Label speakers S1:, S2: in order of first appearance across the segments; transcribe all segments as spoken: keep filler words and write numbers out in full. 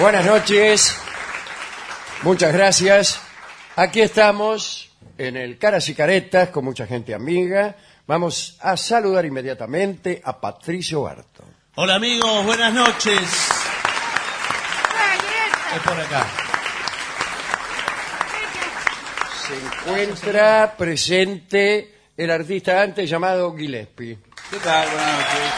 S1: Buenas noches, muchas gracias. Aquí estamos en el Caras y Caretas con mucha gente amiga. Vamos a saludar inmediatamente a Patricio Barto.
S2: Hola amigos, buenas noches. Es por acá.
S1: Se encuentra presente el artista antes llamado Gillespie.
S3: ¿Qué tal? Buenas noches.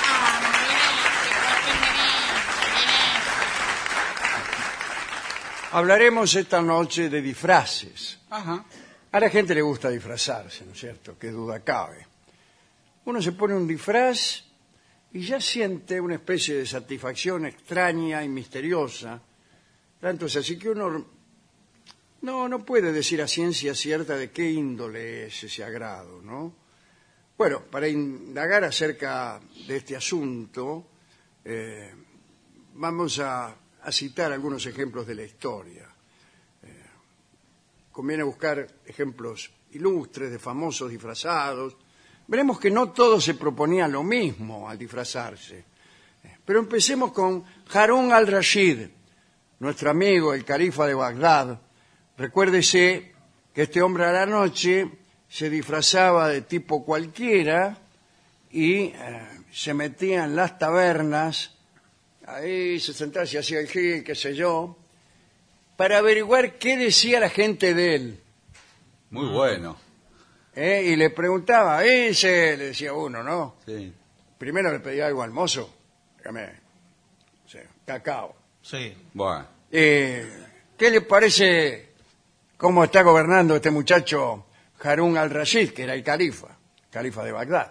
S1: Hablaremos esta noche de disfraces.
S3: Ajá.
S1: A la gente le gusta disfrazarse, ¿no es cierto? Qué duda cabe. Uno se pone un disfraz y ya siente una especie de satisfacción extraña y misteriosa. Tanto es así que uno no, no puede decir a ciencia cierta de qué índole es ese agrado, ¿no? Bueno, para indagar acerca de este asunto, eh, vamos a, a citar algunos ejemplos de la historia. Eh, conviene buscar ejemplos ilustres de famosos disfrazados. Veremos que no todos se proponían lo mismo al disfrazarse. Eh, pero empecemos con Harún al-Rashid, nuestro amigo, el califa de Bagdad. Recuérdese que este hombre a la noche se disfrazaba de tipo cualquiera y eh, se metía en las tabernas, ahí se sentaba y hacía el gil, qué sé yo, para averiguar qué decía la gente de él.
S3: Muy bueno.
S1: ¿Eh? Y le preguntaba, ese, le decía uno, ¿no?
S3: Sí.
S1: Primero le pedía algo al mozo, dígame, sí, cacao.
S2: Sí.
S3: Bueno.
S1: Eh, ¿Qué le parece cómo está gobernando este muchacho Harún al-Rashid, que era el califa, califa de Bagdad?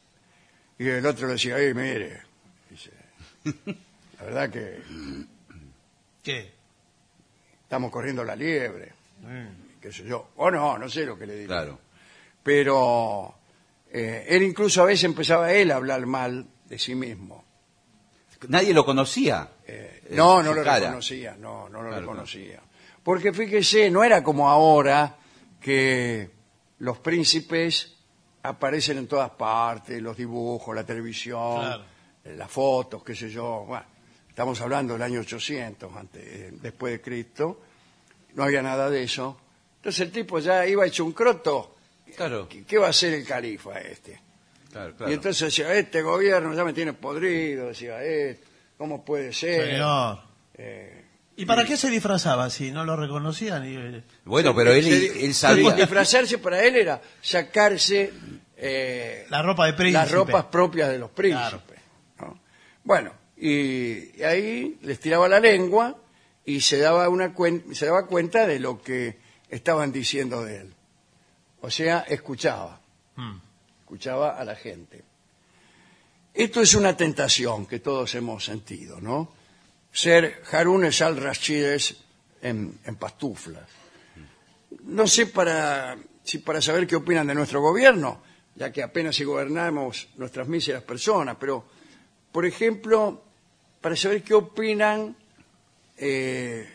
S1: Y el otro le decía, ay, mire, dice, la verdad que
S2: ¿Qué?
S1: estamos corriendo la liebre, qué sé yo. O no, no sé lo que le digo.
S3: Claro.
S1: Pero eh, él incluso a veces empezaba él a hablar mal de sí mismo.
S3: Nadie lo conocía.
S1: Eh,
S3: Eh,
S1: no, no
S3: su
S1: lo
S3: cara.
S1: reconocía, no, no lo
S3: Claro,
S1: reconocía. Porque fíjese, no era como ahora que los príncipes aparecen en todas partes, los dibujos, la televisión,
S2: Claro.
S1: eh, las fotos, qué sé yo. Bueno, estamos hablando del año ochocientos, antes, eh, después de Cristo, no había nada de eso. Entonces el tipo ya iba hecho un croto.
S3: Claro.
S1: ¿Qué, qué va a hacer el califa este?
S3: Claro, claro.
S1: Y entonces decía, este gobierno ya me tiene podrido, decía, eh, ¿cómo puede ser?
S2: Señor.
S1: Eh,
S2: ¿Y para qué se disfrazaba si no lo reconocían? Y...
S3: Bueno, pero él,
S1: se-
S3: él sabía.
S1: Disfrazarse para él era sacarse eh,
S2: La ropa de príncipe.
S1: las ropas propias de los príncipes. ¿No? Bueno, y, y ahí les tiraba la lengua y se daba, una cuen- se daba cuenta de lo que estaban diciendo de él. O sea, escuchaba,
S2: Hmm.
S1: escuchaba a la gente. Esto es una tentación que todos hemos sentido, ¿no? Ser Harún al-Rashid en, en pastuflas. No sé para, si para saber qué opinan de nuestro gobierno, ya que apenas si gobernamos nuestras míseras personas, pero, por ejemplo, para saber qué opinan eh,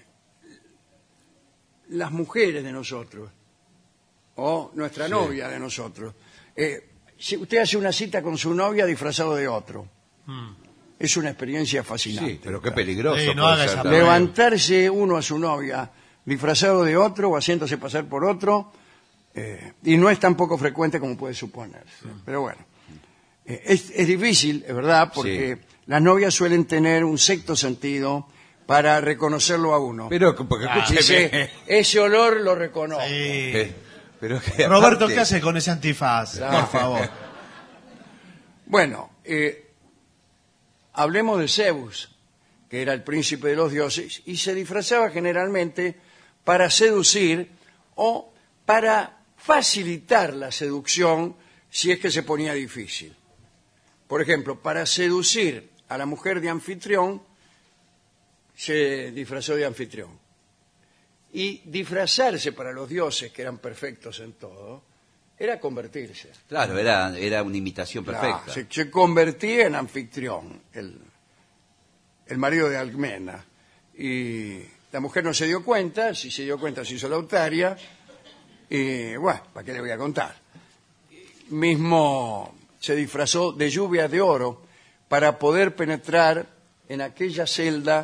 S1: las mujeres de nosotros, o nuestra
S3: Sí.
S1: novia de nosotros. Eh, si usted hace una cita con su novia disfrazado de otro,
S2: Hmm.
S1: es una experiencia fascinante.
S3: Sí, pero qué peligroso.
S2: Sí, no
S3: puede
S2: haga
S3: ser
S2: esa
S3: también.
S1: Levantarse uno a su novia disfrazado de otro o haciéndose pasar por otro, eh, y no es tan poco frecuente como puede suponerse. Pero bueno, eh, es, es difícil, es verdad, porque
S3: Sí.
S1: las novias suelen tener un sexto sentido para reconocerlo a uno.
S3: Pero, porque
S2: Ah,
S3: escúcheme.
S1: Dice, ese olor lo reconozco.
S2: Sí.
S3: Eh, pero que
S2: Roberto,
S3: aparte-
S2: ¿qué hace con ese antifaz?
S1: Claro.
S2: Por favor.
S1: Bueno, eh, hablemos de Zeus, que era el príncipe de los dioses, y se disfrazaba generalmente para seducir o para facilitar la seducción si es que se ponía difícil. Por ejemplo, para seducir a la mujer de anfitrión, se disfrazó de anfitrión. Y disfrazarse para los dioses, que eran perfectos en todo, era convertirse.
S3: Claro, era, era una imitación perfecta.
S1: Ah, se, se convertía en anfitrión, el, el marido de Alcmena. Y la mujer no se dio cuenta, si se dio cuenta se hizo la otaria, y bueno, ¿para qué le voy a contar? Mismo se disfrazó de lluvia de oro para poder penetrar en aquella celda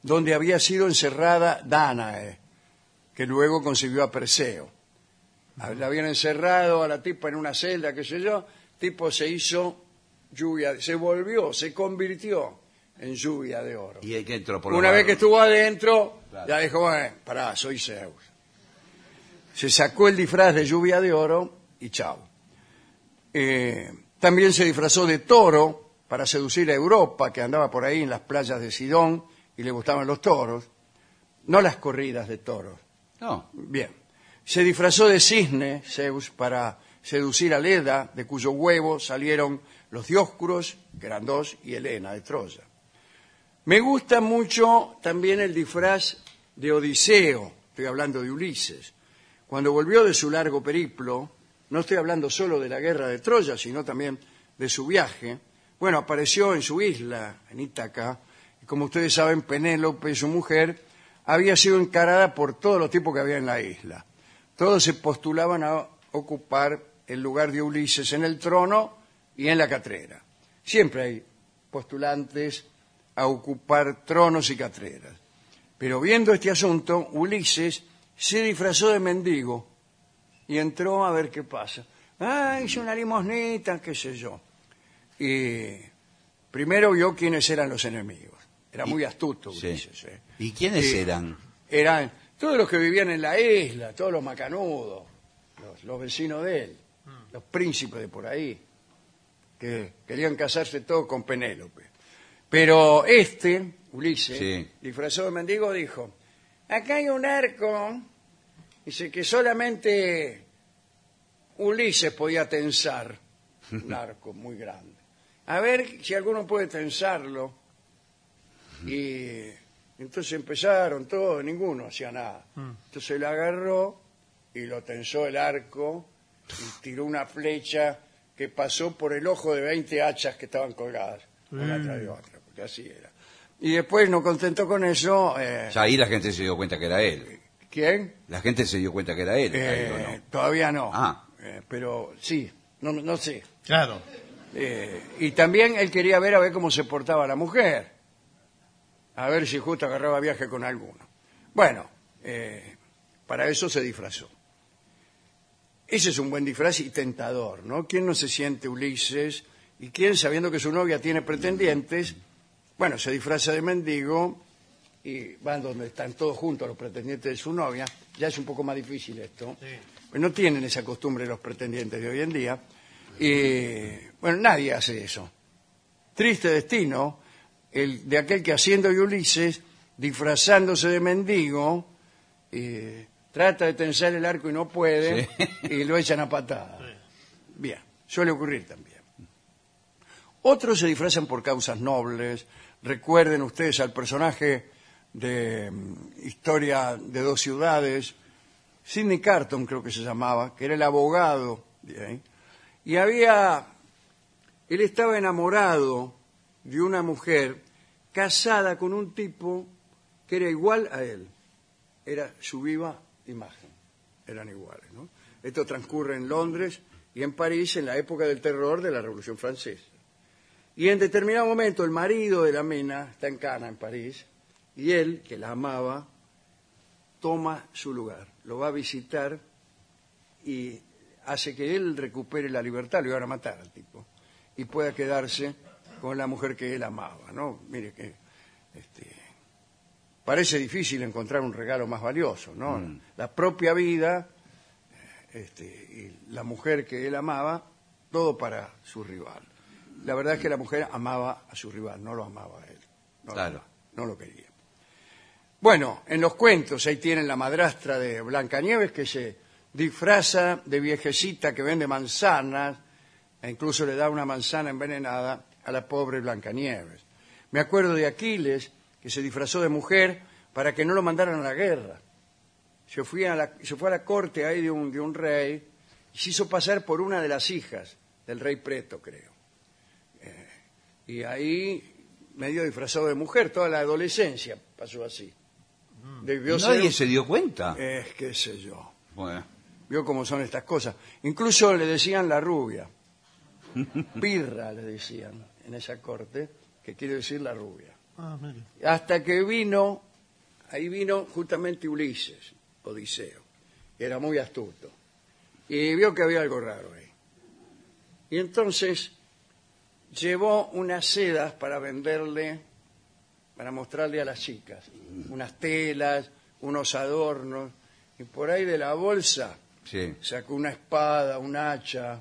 S1: donde había sido encerrada Dánae, que luego concibió a Perseo. La habían encerrado a la tipa en una celda, qué sé yo, tipo se hizo lluvia, se volvió, se convirtió en lluvia de oro.
S3: Y hay que entró por los
S1: Una vez
S3: barros.
S1: que estuvo adentro,
S3: Claro.
S1: ya dijo, bueno, pará, soy Zeus. Se sacó el disfraz de lluvia de oro y chao. Eh, también se disfrazó de toro para seducir a Europa, que andaba por ahí en las playas de Sidón y le gustaban los toros, no las corridas de toros.
S3: No.
S1: Bien. Se disfrazó de cisne, Zeus, para seducir a Leda, de cuyo huevo salieron los Dioscuros, que eran dos, y Helena, de Troya. Me gusta mucho también el disfraz de Odiseo, estoy hablando de Ulises. Cuando volvió de su largo periplo, no estoy hablando solo de la guerra de Troya, sino también de su viaje, bueno, apareció en su isla, en Ítaca, y como ustedes saben, Penélope, su mujer, había sido encarada por todos los tipos que había en la isla. Todos se postulaban a ocupar el lugar de Ulises en el trono y en la catrera. Siempre hay postulantes a ocupar tronos y catreras. Pero viendo este asunto, Ulises se disfrazó de mendigo y entró a ver qué pasa. Ah, hizo una limosnita, qué sé yo. Y primero vio quiénes eran los enemigos. Era muy astuto Ulises.
S3: Sí.
S1: ¿eh?
S3: ¿Y quiénes
S1: Y
S3: eran?
S1: Eran todos los que vivían en la isla, todos los macanudos, los, los vecinos de él, los príncipes de por ahí, que querían casarse todos con Penélope. Pero este, Ulises,
S3: Sí.
S1: disfrazado de mendigo, dijo, acá hay un arco, dice que solamente Ulises podía tensar, un arco muy grande. A ver si alguno puede tensarlo. Y entonces empezaron todos, ninguno hacía nada. Entonces lo agarró y lo tensó el arco y tiró una flecha que pasó por el ojo de veinte hachas que estaban colgadas, una tras de otra, porque así era. Y después, no contento con eso, eh,
S3: Ya ahí la gente se dio cuenta que era él.
S1: ¿quién?
S3: La gente se dio cuenta que era él.
S1: Eh,
S3: ahí, ¿o no?
S1: Todavía no,
S3: Ah.
S1: Eh, pero sí, no, no sé.
S2: Claro.
S1: Eh, y también él quería ver a ver cómo se portaba la mujer, a ver si justo agarraba viaje con alguno. Bueno, eh, para eso se disfrazó. Ese es un buen disfraz y tentador, ¿no? ¿Quién no se siente Ulises? Y quién, sabiendo que su novia tiene pretendientes, bueno, se disfraza de mendigo y van donde están todos juntos los pretendientes de su novia. Ya es un poco más difícil esto.
S2: Sí.
S1: Pues no tienen esa costumbre los pretendientes de hoy en día. Y, bueno, nadie hace eso. Triste destino el de aquel que, haciendo de Ulises, disfrazándose de mendigo, eh, trata de tensar el arco y no puede,
S3: Sí.
S1: y lo echan a patadas. Bien, suele ocurrir también. Otros se disfrazan por causas nobles. Recuerden ustedes al personaje de mm, Historia de dos ciudades, Sidney Carton creo que se llamaba, que era el abogado, ¿bien? Y había, él estaba enamorado de una mujer casada con un tipo que era igual a él, era su viva imagen, eran iguales, ¿no? Esto transcurre en Londres y en París en la época del terror de la Revolución Francesa. Y en determinado momento el marido de la mena está en cana en París y él, que la amaba, toma su lugar, lo va a visitar y hace que él recupere la libertad, lo iban a matar al tipo, y pueda quedarse con la mujer que él amaba, ¿no? Mire que este, parece difícil encontrar un regalo más valioso, ¿no?
S3: Mm.
S1: La propia vida, este, y la mujer que él amaba, todo para su rival. La verdad es que la mujer amaba a su rival, no lo amaba a él. No,
S3: Claro.
S1: lo, no lo quería. Bueno, en los cuentos ahí tienen la madrastra de Blancanieves que se disfraza de viejecita que vende manzanas e incluso le da una manzana envenenada a la pobre Blancanieves. Me acuerdo de Aquiles que se disfrazó de mujer para que no lo mandaran a la guerra. Se fue a la, se fue a la corte ahí de un, de un rey y se hizo pasar por una de las hijas del rey Preto, creo. Eh, y ahí, medio disfrazado de mujer, toda la adolescencia pasó así. Debió
S3: Nadie
S1: ser,
S3: se dio cuenta.
S1: eh, qué sé yo.
S3: Bueno,
S1: Vio cómo son estas cosas. Incluso le decían la rubia. Pirra le decían en esa corte, que quiere decir la rubia.
S2: Ah, mire.
S1: Hasta que vino, ahí vino justamente Ulises, Odiseo, que era muy astuto, y vio que había algo raro ahí. Y entonces llevó unas sedas para venderle, para mostrarle a las chicas, unas telas, unos adornos, y por ahí de la bolsa
S3: Sí.
S1: sacó una espada, un hacha,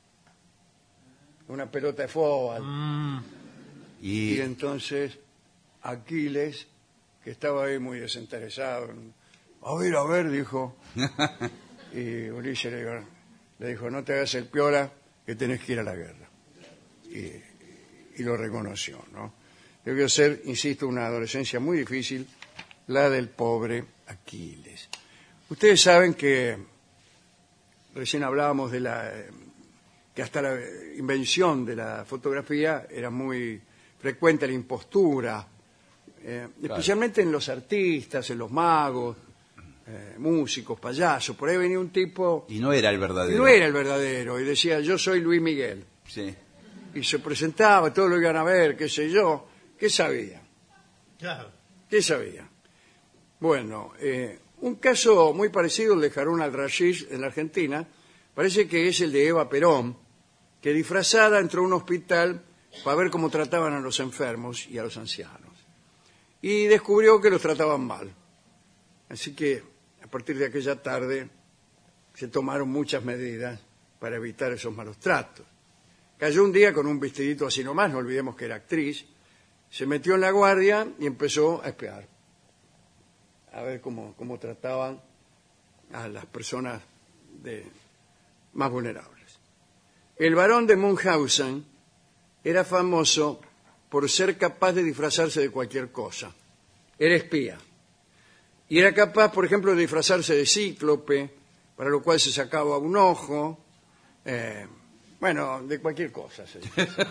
S1: una pelota de fútbol.
S2: Mm,
S1: Y
S3: Y
S1: entonces Aquiles, que estaba ahí muy desinteresado, a ver, a ver, dijo, y Ulises le dijo, le dijo, no te hagas el piola, que tenés que ir a la guerra. Y, y lo reconoció, ¿no? Debió ser, insisto, una adolescencia muy difícil, la del pobre Aquiles. Ustedes saben que recién hablábamos de la que hasta la invención de la fotografía era muy frecuente la impostura, eh,
S3: Claro.
S1: especialmente en los artistas, en los magos, eh, músicos, payasos. Por ahí venía un tipo
S3: y no era el
S1: y
S3: verdadero.
S1: no era el verdadero y decía, yo soy Luis Miguel.
S3: Sí.
S1: Y se presentaba, todos lo iban a ver, qué sé yo. ¿Qué sabía?
S2: claro.
S1: ¿Qué sabía? Bueno, eh, un caso muy parecido al de Harun al-Rashid en la Argentina, parece que es el de Eva Perón, que disfrazada entró a un hospital para ver cómo trataban a los enfermos y a los ancianos. Y descubrió que los trataban mal. Así que a partir de aquella tarde se tomaron muchas medidas para evitar esos malos tratos. Cayó un día con un vestidito así nomás, no olvidemos que era actriz, se metió en la guardia y empezó a espiar, a ver cómo, cómo trataban a las personas de, más vulnerables. El barón de Munchausen era famoso por ser capaz de disfrazarse de cualquier cosa. Era espía. Y era capaz, por ejemplo, de disfrazarse de cíclope, para lo cual se sacaba un ojo, eh, bueno, de cualquier cosa. Se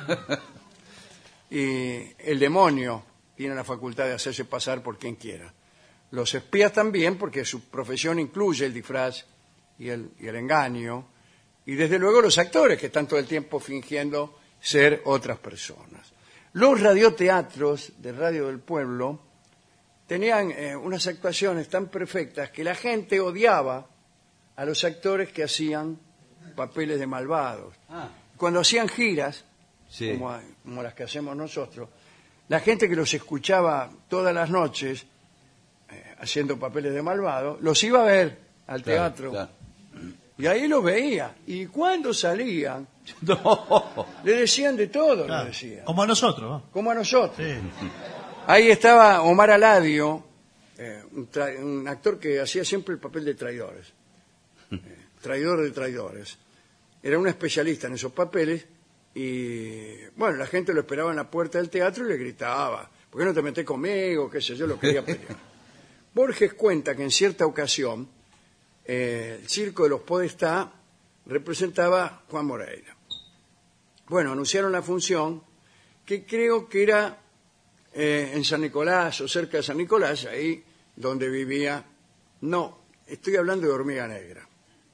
S1: y el demonio tiene la facultad de hacerse pasar por quien quiera. Los espías también, porque su profesión incluye el disfraz y el, y el engaño, y desde luego los actores que están todo el tiempo fingiendo ser otras personas. Los radioteatros de Radio del Pueblo tenían eh, unas actuaciones tan perfectas que la gente odiaba a los actores que hacían papeles de malvados.
S3: Ah,
S1: Cuando hacían giras,
S3: sí.
S1: como, como las que hacemos nosotros, la gente que los escuchaba todas las noches eh, haciendo papeles de malvado, los iba a ver al
S3: Claro,
S1: teatro
S3: claro.
S1: y ahí los veía. Y cuando salían,
S3: No.
S1: le decían de todo,
S2: claro.
S1: le decían,
S2: Como a nosotros, ¿no?
S1: como a nosotros.
S2: Sí.
S1: Ahí estaba Omar Aladio, eh, un, tra- un actor que hacía siempre el papel de traidores, eh, traidor de traidores. Era un especialista en esos papeles y, bueno, la gente lo esperaba en la puerta del teatro y le gritaba, ¿por qué no te metés conmigo? Qué sé yo, lo quería pelear. Borges cuenta que en cierta ocasión eh, el circo de los Podestá representaba Juan Moreira. Bueno, anunciaron la función que creo que era eh, en San Nicolás o cerca de San Nicolás, ahí donde vivía. No, estoy hablando de Hormiga Negra.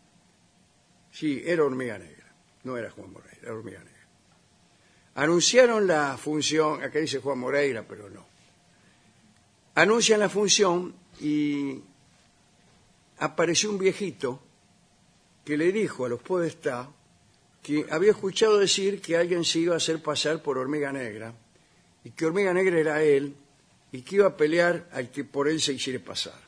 S1: Sí, era Hormiga Negra, no era Juan Moreira, era Hormiga Negra. Anunciaron la función, acá dice Juan Moreira, pero no. Anuncian la función y apareció un viejito que le dijo a los Podestá que había escuchado decir que alguien se iba a hacer pasar por Hormiga Negra y que Hormiga Negra era él y que iba a pelear al que por él se hiciera pasar.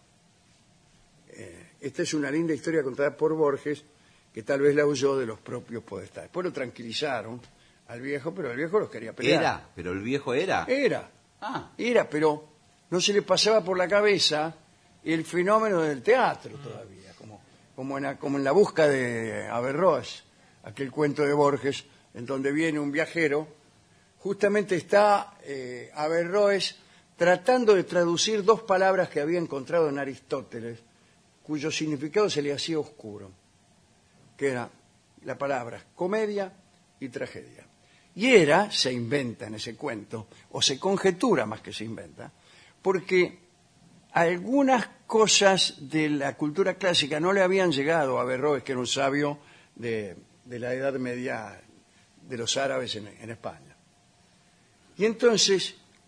S1: Eh, esta es una linda historia contada por Borges que tal vez la huyó de los propios Podestá. Después lo tranquilizaron al viejo, pero el viejo los quería pelear.
S3: Era, pero el viejo era.
S1: Era,
S3: Ah,
S1: era, pero no se le pasaba por la cabeza el fenómeno del teatro todavía, como, como, en, la, como en La busca de Averroes, aquel cuento de Borges, en donde viene un viajero, justamente está eh, Averroes tratando de traducir dos palabras que había encontrado en Aristóteles, cuyo significado se le hacía oscuro, que era la palabra comedia y tragedia. Y era, se inventa en ese cuento, o se conjetura más que se inventa, porque algunas cosas de la cultura clásica no le habían llegado a Averroes, que era un sabio de, de la Edad Media de los árabes en, en España. Y entonces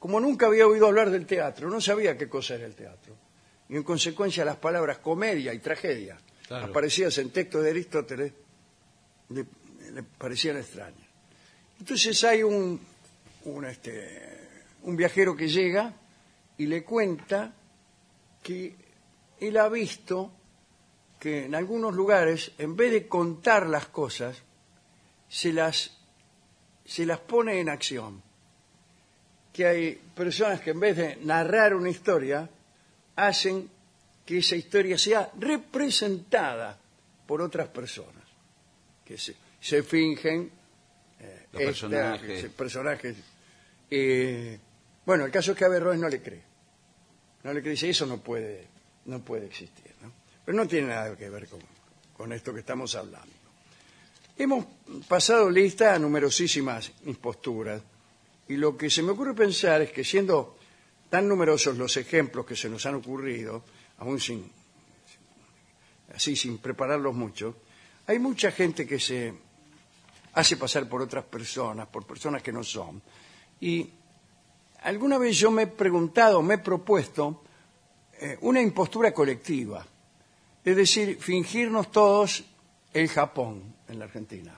S1: como nunca había oído hablar del teatro, no sabía qué cosa era el teatro. Y en consecuencia las palabras comedia y tragedia, claro, aparecidas en textos de Aristóteles, le, le parecían extrañas. Entonces hay un, un, este, un viajero que llega y le cuenta que él ha visto que en algunos lugares, en vez de contar las cosas, se las, se las pone en acción. Que hay personas que en vez de narrar una historia, hacen que esa historia sea representada por otras personas, que se, se fingen eh,
S3: los
S1: esta,
S3: personajes.
S1: personajes. Eh, bueno, el caso es que Averroes no le cree. No le cree, dice, eso no puede, no puede existir, ¿no? Pero no tiene nada que ver con, con esto que estamos hablando. Hemos pasado lista a numerosísimas imposturas, y lo que se me ocurre pensar es que siendo tan numerosos los ejemplos que se nos han ocurrido, aún sin, así sin prepararlos mucho, hay mucha gente que se hace pasar por otras personas, por personas que no son. Y alguna vez yo me he preguntado, me he propuesto eh, una impostura colectiva. Es decir, fingirnos todos el Japón en la Argentina.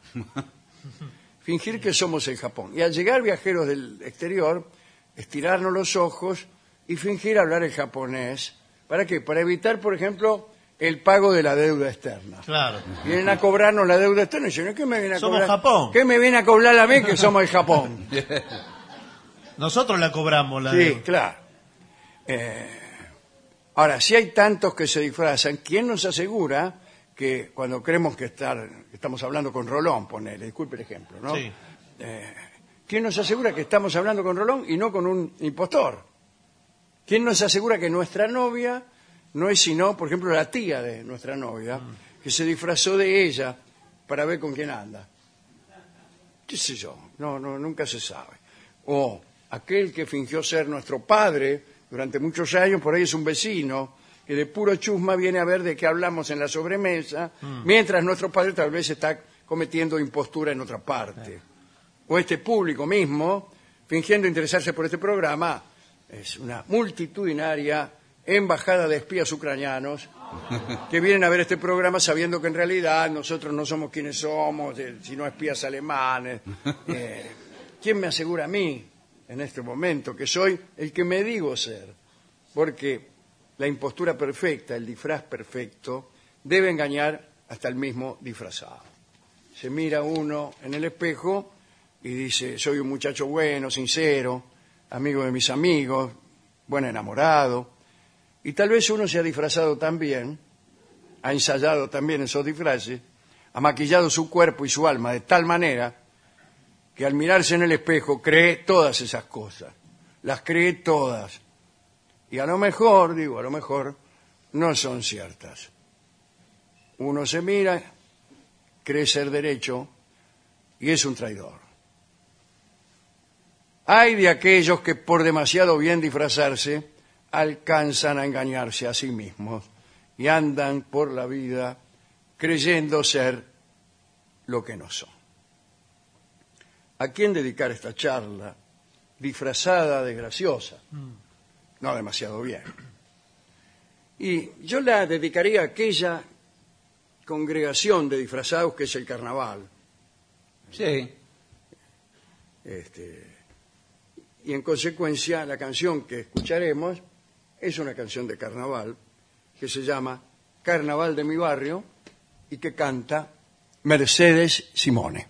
S1: Fingir que somos el Japón. Y al llegar viajeros del exterior, estirarnos los ojos y fingir hablar el japonés. ¿Para qué? Para evitar, por ejemplo, el pago de la deuda externa.
S2: Claro.
S1: Vienen a cobrarnos la deuda externa y dicen, ¿qué me viene a
S2: somos
S1: cobrar?
S2: Japón.
S1: ¿Qué me viene a cobrar a mí que somos el Japón?
S2: Nosotros la cobramos la
S1: Sí,
S2: deuda.
S1: claro. Eh, ahora, si hay tantos que se disfrazan, ¿quién nos asegura que cuando creemos que, estar, que estamos hablando con Rolón, ponele, disculpe el ejemplo, ¿no?
S2: Sí.
S1: Eh, ¿Quién nos asegura que estamos hablando con Rolón y no con un impostor? ¿Quién nos asegura que nuestra novia no es sino, por ejemplo, la tía de nuestra novia, mm. que se disfrazó de ella para ver con quién anda? ¿Qué sé yo? No, no, nunca se sabe. O aquel que fingió ser nuestro padre durante muchos años, por ahí es un vecino que de puro chusma viene a ver de qué hablamos en la sobremesa, mm. mientras nuestro padre tal vez está cometiendo impostura en otra parte. Eh. O este público mismo, fingiendo interesarse por este programa, es una multitudinaria embajada de espías ucranianos que vienen a ver este programa sabiendo que en realidad nosotros no somos quienes somos, eh, sino espías alemanes. Eh, ¿Quién me asegura a mí en este momento que soy el que me digo ser? Porque la impostura perfecta, el disfraz perfecto, debe engañar hasta el mismo disfrazado. Se mira uno en el espejo y dice, soy un muchacho bueno, sincero, amigo de mis amigos, buen enamorado. Y tal vez uno se ha disfrazado también, ha ensayado también esos disfraces, ha maquillado su cuerpo y su alma de tal manera que al mirarse en el espejo cree todas esas cosas, las cree todas. Y a lo mejor, digo, a lo mejor, no son ciertas. Uno se mira, cree ser derecho y es un traidor. Hay de aquellos que por demasiado bien disfrazarse alcanzan a engañarse a sí mismos y andan por la vida creyendo ser lo que no son. ¿A quién dedicar esta charla disfrazada de graciosa? No demasiado bien. Y yo la dedicaría a aquella congregación de disfrazados que es el carnaval.
S3: Sí.
S1: Este, y en consecuencia la canción que escucharemos es una canción de carnaval que se llama Carnaval de mi barrio y que canta Mercedes Simone.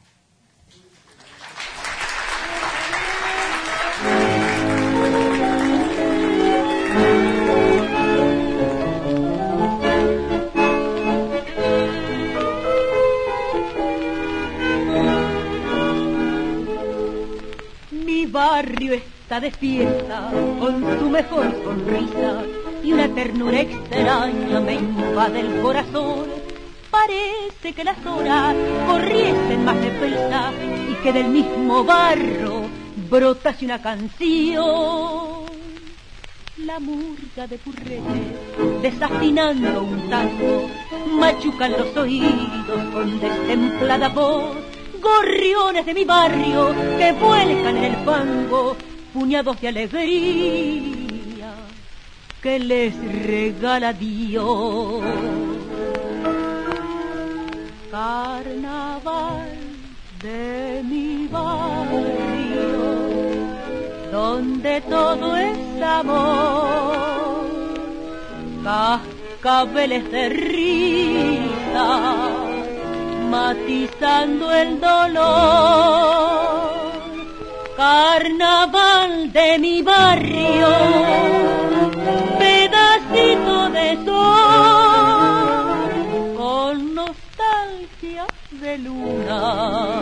S4: Mi barrio está de fiesta con su mejor sonrisa y una ternura extraña me invade el corazón. Parece que las horas corriesen más deprisa y que del mismo barro brotase una canción. La murga de Purrete, desafinando un tango, machucan los oídos con destemplada voz. Gorriones de mi barrio que vuelcan en el fango, puñados de alegría que les regala Dios. Carnaval de mi barrio, donde todo es amor, cascabeles de risa, matizando el dolor. Carnaval de mi barrio, pedacito de sol, con nostalgia de luna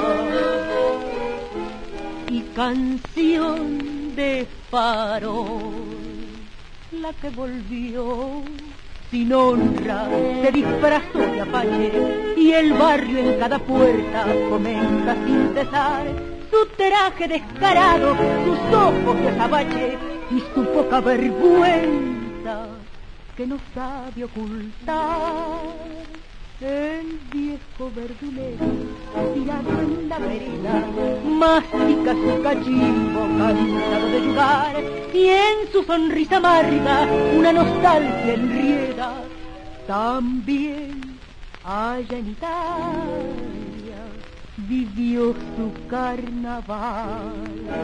S4: y canción de farol. La que volvió sin honra se disfrazó de apache y el barrio en cada puerta comenta sin cesar su traje descarado, sus ojos de azabache y su poca vergüenza que no sabe ocultar. El viejo verdulero, tirado en la vereda, mastica su cachimbo cansado de jugar, y en su sonrisa amarga una nostalgia enrieda. También allá en Italia vivió su carnaval.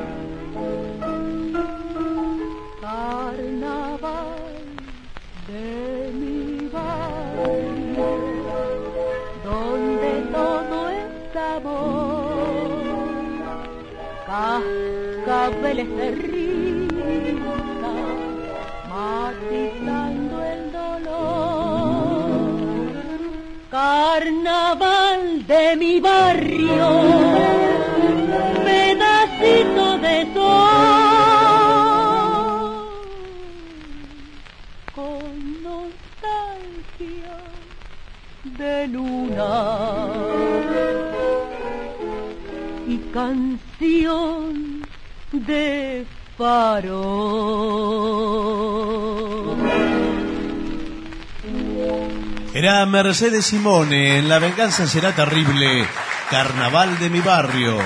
S4: Carnaval de mi barrio, donde todo es amor, cascabeles de risa, matizando el dolor. Carnaval de mi barrio, pedacito de sol, con nostalgia de luna y canción de farol.
S2: Era Mercedes Simone en La venganza será terrible, Carnaval de mi barrio.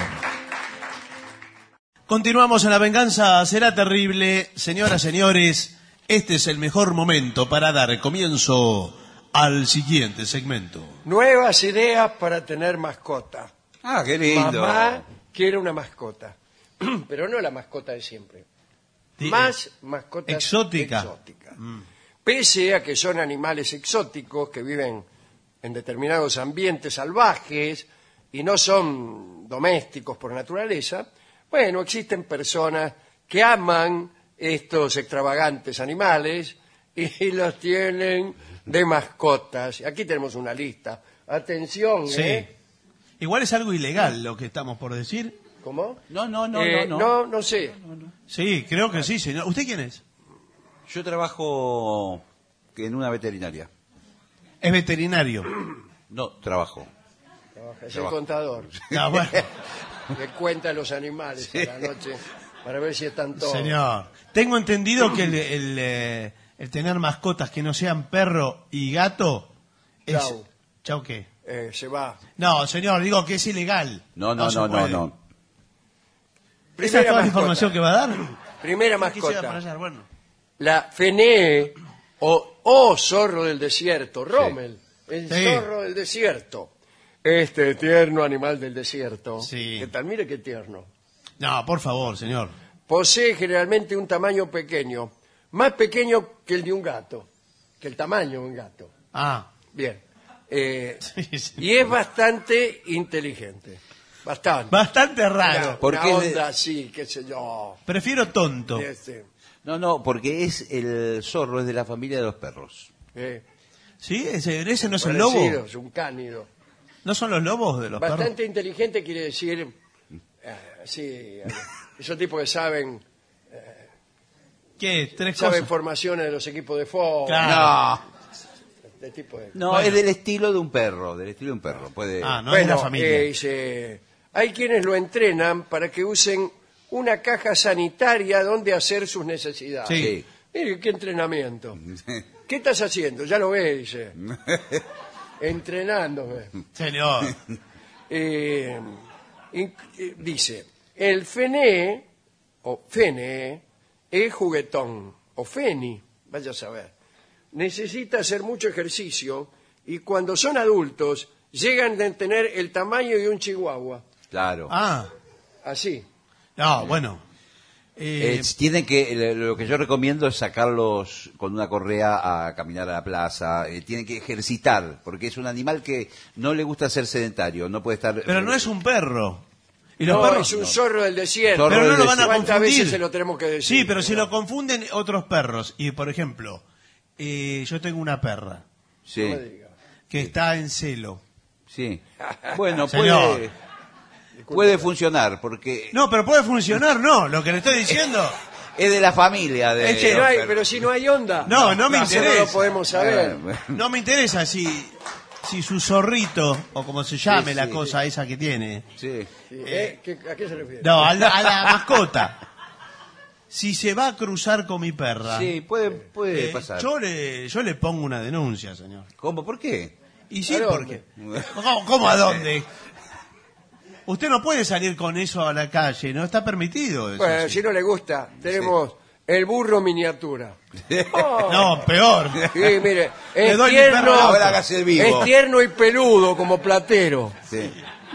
S2: Continuamos en La venganza será terrible. Señoras, señores, este es el mejor momento para dar comienzo al siguiente segmento.
S1: Nuevas ideas para tener mascota.
S3: Ah, qué lindo.
S1: Mamá quiere una mascota, pero no la mascota de siempre.
S2: Sí,
S1: Más mascotas
S2: exótica.
S1: exóticas. Pese a que son animales exóticos que viven en determinados ambientes salvajes y no son domésticos por naturaleza, bueno, existen personas que aman estos extravagantes animales y los tienen de mascotas. Aquí tenemos una lista. Atención,
S2: Sí.
S1: ¿eh?
S2: Igual es algo ilegal lo que estamos por decir.
S1: ¿Cómo?
S3: No, no, no,
S1: Eh,
S3: no,
S1: no,
S3: no.
S1: no sé.
S2: Sí, creo que sí, señor. ¿Usted quién es?
S3: Yo trabajo en una veterinaria.
S2: Es veterinario.
S3: No, trabajo.
S1: Trabaja, es el
S3: Trabajo.
S1: contador.
S2: No, bueno,
S1: Que cuenta los animales a la noche para ver si están todos.
S2: señor. Tengo entendido que el, el, eh, el tener mascotas que no sean perro y gato es...
S1: Chau.
S2: ¿Chau qué?
S1: Eh, se va.
S2: No, señor, digo que es ilegal.
S3: No, no,
S2: se
S3: no, no,
S2: puede.
S3: no.
S2: ¿Esa es
S1: Primera
S2: toda la
S1: mascota.
S2: información que va a dar?
S1: Primera
S2: Quisiera para
S1: mascota.
S2: allá, bueno.
S1: La fenée o, o zorro del desierto. Rommel, el
S2: Sí.
S1: zorro del desierto. Este tierno animal del desierto.
S2: Sí.
S1: ¿Qué tal? Mire qué tierno.
S2: No, por favor, señor.
S1: Posee generalmente un tamaño pequeño. Más pequeño que el de un gato. Que el tamaño de un gato.
S2: Ah,
S1: Bien. Eh,
S2: sí, sí.
S1: y es bastante inteligente. Bastante.
S2: Bastante raro.
S1: Una,
S3: Porque
S1: una
S3: es de-
S1: onda así, qué sé yo.
S2: Prefiero tonto.
S1: Este,
S3: No, no, porque es el zorro, es de la familia de los perros.
S1: eh,
S2: ¿Sí? ¿Ese, ese no es el lobo?
S1: parecido, es un cánido.
S2: ¿No son los lobos de los
S1: Bastante
S2: perros?
S1: inteligente quiere decir, eh, sí, eh, esos tipos que saben,
S2: ¿Qué? ¿Tres
S1: saben
S2: cosas?
S1: formaciones de los equipos de fútbol,
S2: Claro.
S1: de tipo de...
S3: No,
S2: Bueno.
S3: es del estilo de un perro, del estilo de un perro. Puede...
S2: Ah, no es
S1: bueno,
S2: la familia.
S1: eh, dice, hay quienes lo entrenan para que usen una caja sanitaria donde hacer sus necesidades.
S2: Sí.
S1: Mire, qué entrenamiento. ¿Qué estás haciendo? Ya lo ve, dice. Entrenándome.
S2: Señor.
S1: Eh, in- eh, dice, el fenée o fene, es juguetón, o feni, vaya a saber. Necesita hacer mucho ejercicio y cuando son adultos llegan a tener el tamaño de un chihuahua.
S3: Claro.
S2: Ah,
S1: Así.
S2: no, bueno. Eh,
S3: Eh, tienen que, lo que yo recomiendo es sacarlos con una correa a caminar a la plaza. Eh, tienen que ejercitar, porque es un animal que no le gusta ser sedentario, no puede estar.
S2: pero no es un perro. Y los
S1: No,
S2: perros.
S1: es un zorro del desierto.
S3: Zorro
S2: Pero no
S3: del
S2: lo van a
S1: ¿Cuántas
S2: confundir.
S1: veces se lo tenemos que decir?
S2: Sí, pero si lo confunden otros perros. Y por ejemplo, eh, yo tengo una perra
S3: Sí,
S1: No me diga.
S2: que está en celo.
S3: sí. Bueno,
S2: Señor.
S3: puede, puede funcionar, porque
S2: No, pero puede funcionar, no. Lo que le estoy diciendo.
S3: es de la familia de.
S1: Es que no hay,
S3: los
S1: pero si no hay onda.
S2: No, no me
S1: eso no
S2: interesa.
S1: lo podemos saber.
S3: perros.
S2: No me interesa si, si su zorrito, o como se llame
S3: Sí,
S2: la
S3: sí.
S2: cosa esa que tiene.
S3: Sí.
S1: Sí, ¿eh? ¿Qué- ¿A qué se refiere?
S2: No, a la, a la mascota. Si se va a cruzar con mi perra,
S3: Sí, puede, puede
S2: eh,
S3: pasar.
S2: yo, le, yo le pongo una denuncia, señor.
S3: ¿Cómo? ¿Por qué?
S2: Y sí,
S1: ¿A
S2: porque...
S1: dónde?
S2: ¿Cómo, cómo a dónde? Usted no puede salir con eso a la calle, no está permitido eso.
S1: Bueno,
S2: sí.
S1: si no le gusta, tenemos el burro miniatura. Oh,
S2: No, peor.
S1: sí, mire,
S2: Le
S1: es
S2: doy mi
S1: tierno,
S2: perro a
S3: Ahora hágase el vivo.
S1: es tierno y peludo como platero.
S3: Sí.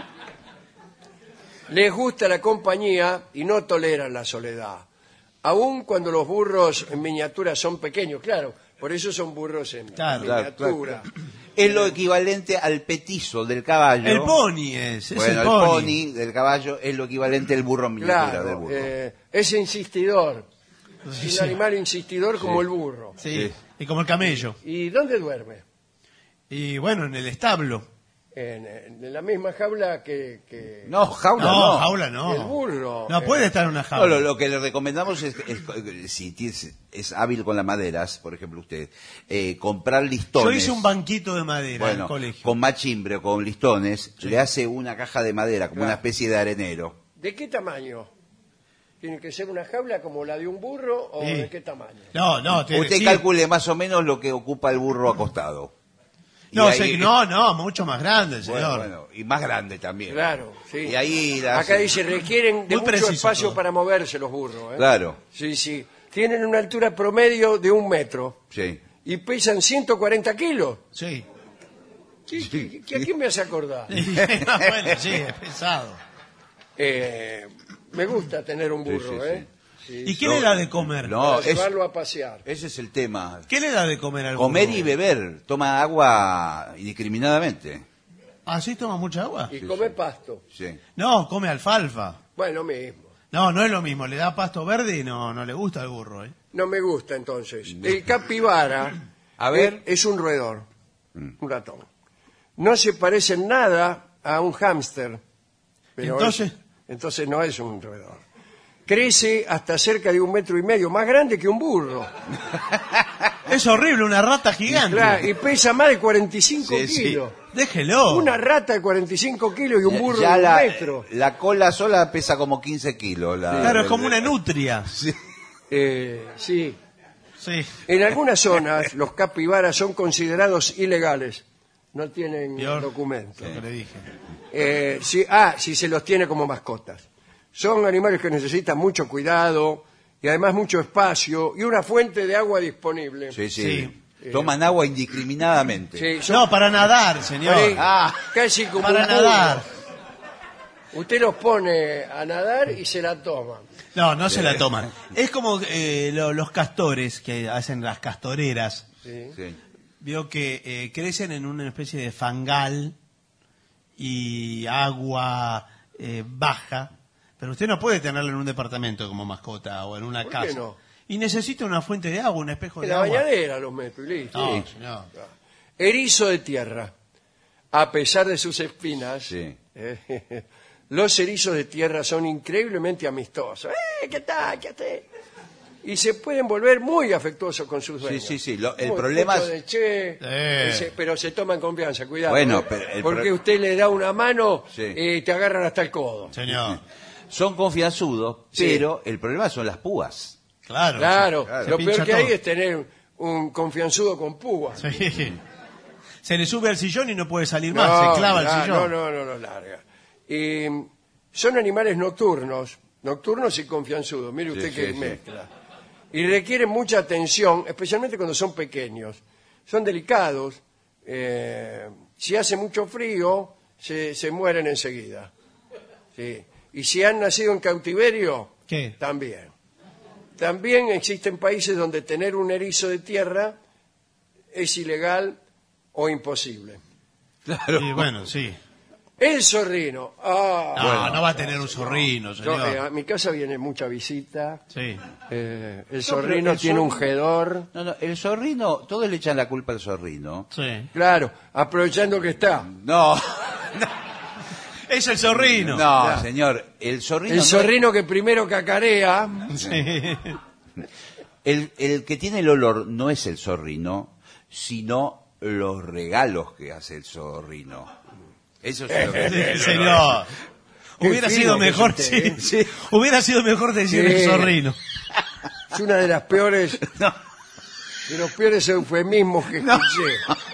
S1: Les gusta la compañía y no toleran la soledad. Aun cuando los burros en miniatura son pequeños, claro, por eso son burros en
S2: Claro,
S1: miniatura.
S3: Es lo equivalente al petizo del caballo.
S2: El pony es, es
S3: Bueno,
S2: el
S3: el
S2: pony.
S3: pony del caballo es lo equivalente al burro en miniatura del
S1: Claro,
S3: burro.
S1: eh, es insistidor. Es un
S2: Sí.
S1: animal insistidor como el burro.
S2: Sí,
S3: Sí.
S2: y como el camello.
S1: ¿Y dónde duerme?
S2: Y bueno, en el establo.
S1: En, en la misma jaula que, que
S3: No, jaula
S2: No,
S3: no.
S2: jaula no.
S1: el burro.
S2: No
S1: Eh,
S2: puede estar en una
S3: No,
S2: jaula.
S3: lo, lo que le recomendamos es, es- si tienes- es hábil con las maderas, por ejemplo usted, eh, comprar listones.
S2: Yo hice un banquito de madera en el
S3: Bueno,
S2: colegio.
S3: con machimbre o con listones, le hace una caja de madera, como
S1: Claro.
S3: una especie de arenero.
S1: ¿De qué tamaño? ¿Tiene que ser una jaula como la de un burro o
S2: Sí.
S1: de qué tamaño?
S2: No, no, tiene-
S3: Usted
S2: sí.
S3: calcule más o menos lo que ocupa el burro acostado. Y
S2: No,
S3: ahí-
S2: sé que- no, no, mucho más grande, señor.
S3: Bueno, bueno, y más grande también.
S1: Claro, sí.
S3: Y ahí la
S1: Acá
S3: hace-
S1: dice, requieren de
S2: Muy
S1: mucho
S2: preciso
S1: espacio
S2: todo.
S1: para moverse los burros. ¿eh?
S3: Claro,
S1: Sí, sí. Tienen una altura promedio de un metro
S3: sí.
S1: y pesan ciento cuarenta kilos.
S2: Sí.
S1: ¿Qué, qué- qué- ¿A quién me hace acordar?
S2: Bueno, sí, es pesado.
S1: Eh, me gusta tener un burro,
S3: Sí, sí,
S1: ¿eh? Sí,
S2: ¿Y qué
S3: No,
S2: le da de comer?
S3: no.
S1: para
S3: es-
S1: llevarlo a pasear.
S3: Ese es el tema.
S2: ¿Qué le da de comer al
S3: Comer
S2: burro?
S3: y beber. Toma agua indiscriminadamente.
S2: ¿Ah, sí toma mucha agua?
S1: Y come pasto.
S3: Sí.
S2: No, come alfalfa.
S1: Bueno, mismo.
S2: No, no es lo mismo. Le da pasto verde y no, no le gusta al burro, ¿eh?
S1: No me gusta entonces. El capibara
S3: A ver.
S1: es, es un roedor, un ratón. No se parece en nada a un hámster. pero
S2: Entonces-
S1: es- entonces no es un roedor. Crece hasta cerca de un metro y medio, más grande que un burro.
S2: Es horrible, una rata gigante.
S1: Claro, y pesa más de cuarenta y cinco
S3: Sí, sí.
S1: kilos.
S2: Déjelo.
S1: Una rata de cuarenta y cinco kilos y un burro
S3: Ya
S1: de un
S3: la,
S1: metro.
S3: la cola sola pesa como quince kilos. La,
S2: Claro, es como una nutria.
S3: Sí.
S1: Eh, sí.
S2: Sí.
S1: En algunas zonas los capibaras son considerados ilegales. No tienen
S2: Peor.
S1: documento.
S2: Lo que le dije.
S1: Eh, si, ah, si se los tiene como mascotas. Son animales que necesitan mucho cuidado y además mucho espacio y una fuente de agua disponible.
S3: Sí, sí.
S2: Sí.
S3: Toman agua indiscriminadamente.
S1: Sí, son
S2: No, para nadar, señor.
S1: casi-
S3: Ah.
S1: casi como
S2: Para
S1: un burro.
S2: nadar.
S1: Usted los pone a nadar y se la toman.
S2: No, no se la toman. Es como eh, lo- los castores que hacen las castoreras.
S1: Sí.
S3: Sí.
S2: Vio que eh, crecen en una especie de fangal y agua eh, baja. Pero usted no puede tenerlo en un departamento como mascota o en una
S1: ¿Por
S2: casa.
S1: qué no?
S2: Y necesita una fuente de agua, un espejo
S1: En
S2: de
S1: la
S2: agua.
S1: bañadera los meto y listo.
S2: No,
S1: Sí.
S2: señor.
S1: Erizo de tierra. A pesar de sus espinas,
S3: Sí.
S1: eh, los erizos de tierra son increíblemente amistosos. ¡Eh, qué tal, qué tal! Y se pueden volver muy afectuosos con sus dueños.
S3: sí, sí. Lo- el
S1: Muy
S3: problema
S1: mucho
S3: es-
S1: de che,
S2: Eh.
S1: ese- pero se toman confianza, cuidado.
S3: Bueno,
S1: ¿eh?
S3: pero el
S1: porque
S3: pro-
S1: usted le da una mano
S3: Sí.
S1: y te agarran hasta el codo.
S2: Señor.
S3: Son confianzudos,
S1: Sí.
S3: pero el problema son las púas.
S2: Claro.
S1: Claro,
S2: se-
S1: lo
S2: se
S1: peor
S2: pincha
S1: que hay
S2: todo.
S1: es tener un confianzudo con púas.
S2: Sí. Se le sube al sillón y no puede salir más, se clava
S1: la-
S2: el sillón.
S1: No, no, no, no, larga. Y son animales nocturnos Nocturnos y confianzudos, mire usted
S3: Sí,
S1: qué
S3: sí, sí.
S1: mezcla. Y requieren mucha atención, especialmente cuando son pequeños. Son delicados. eh, si hace mucho frío, se, se mueren enseguida. Sí. Y si han nacido en cautiverio,
S2: ¿Qué?
S1: también. También existen países donde tener un erizo de tierra es ilegal o imposible.
S3: Claro.
S2: Y bueno, sí.
S1: El zorrino. Ah,
S2: No,
S3: Bueno.
S2: no va a tener un zorrino,
S1: yo,
S2: señor.
S1: eh, a mi casa viene mucha visita.
S2: Sí.
S1: Eh, el
S3: No,
S1: zorrino
S3: pero el
S1: tiene un
S3: zorrino-
S1: jedor.
S3: No, no, el zorrino, todos le echan la culpa al zorrino.
S2: Sí.
S1: Claro, aprovechando que está.
S3: No,
S2: Es el zorrino.
S3: no,
S1: Ya.
S3: señor, el zorrino.
S1: El
S3: no-
S1: zorrino que primero cacarea.
S2: Sí.
S3: el, el que tiene el olor no es el zorrino, sino los regalos que hace el zorrino. Eso es lo que...
S2: Señor.
S1: Qué
S2: Hubiera
S1: fino
S2: sido
S1: que es
S2: mejor,
S1: usted, ¿eh?
S2: sí, sí. Hubiera sido mejor decir
S1: Sí.
S2: el zorrino.
S1: Es una de las peores,
S3: No.
S1: de los peores eufemismos que escuché.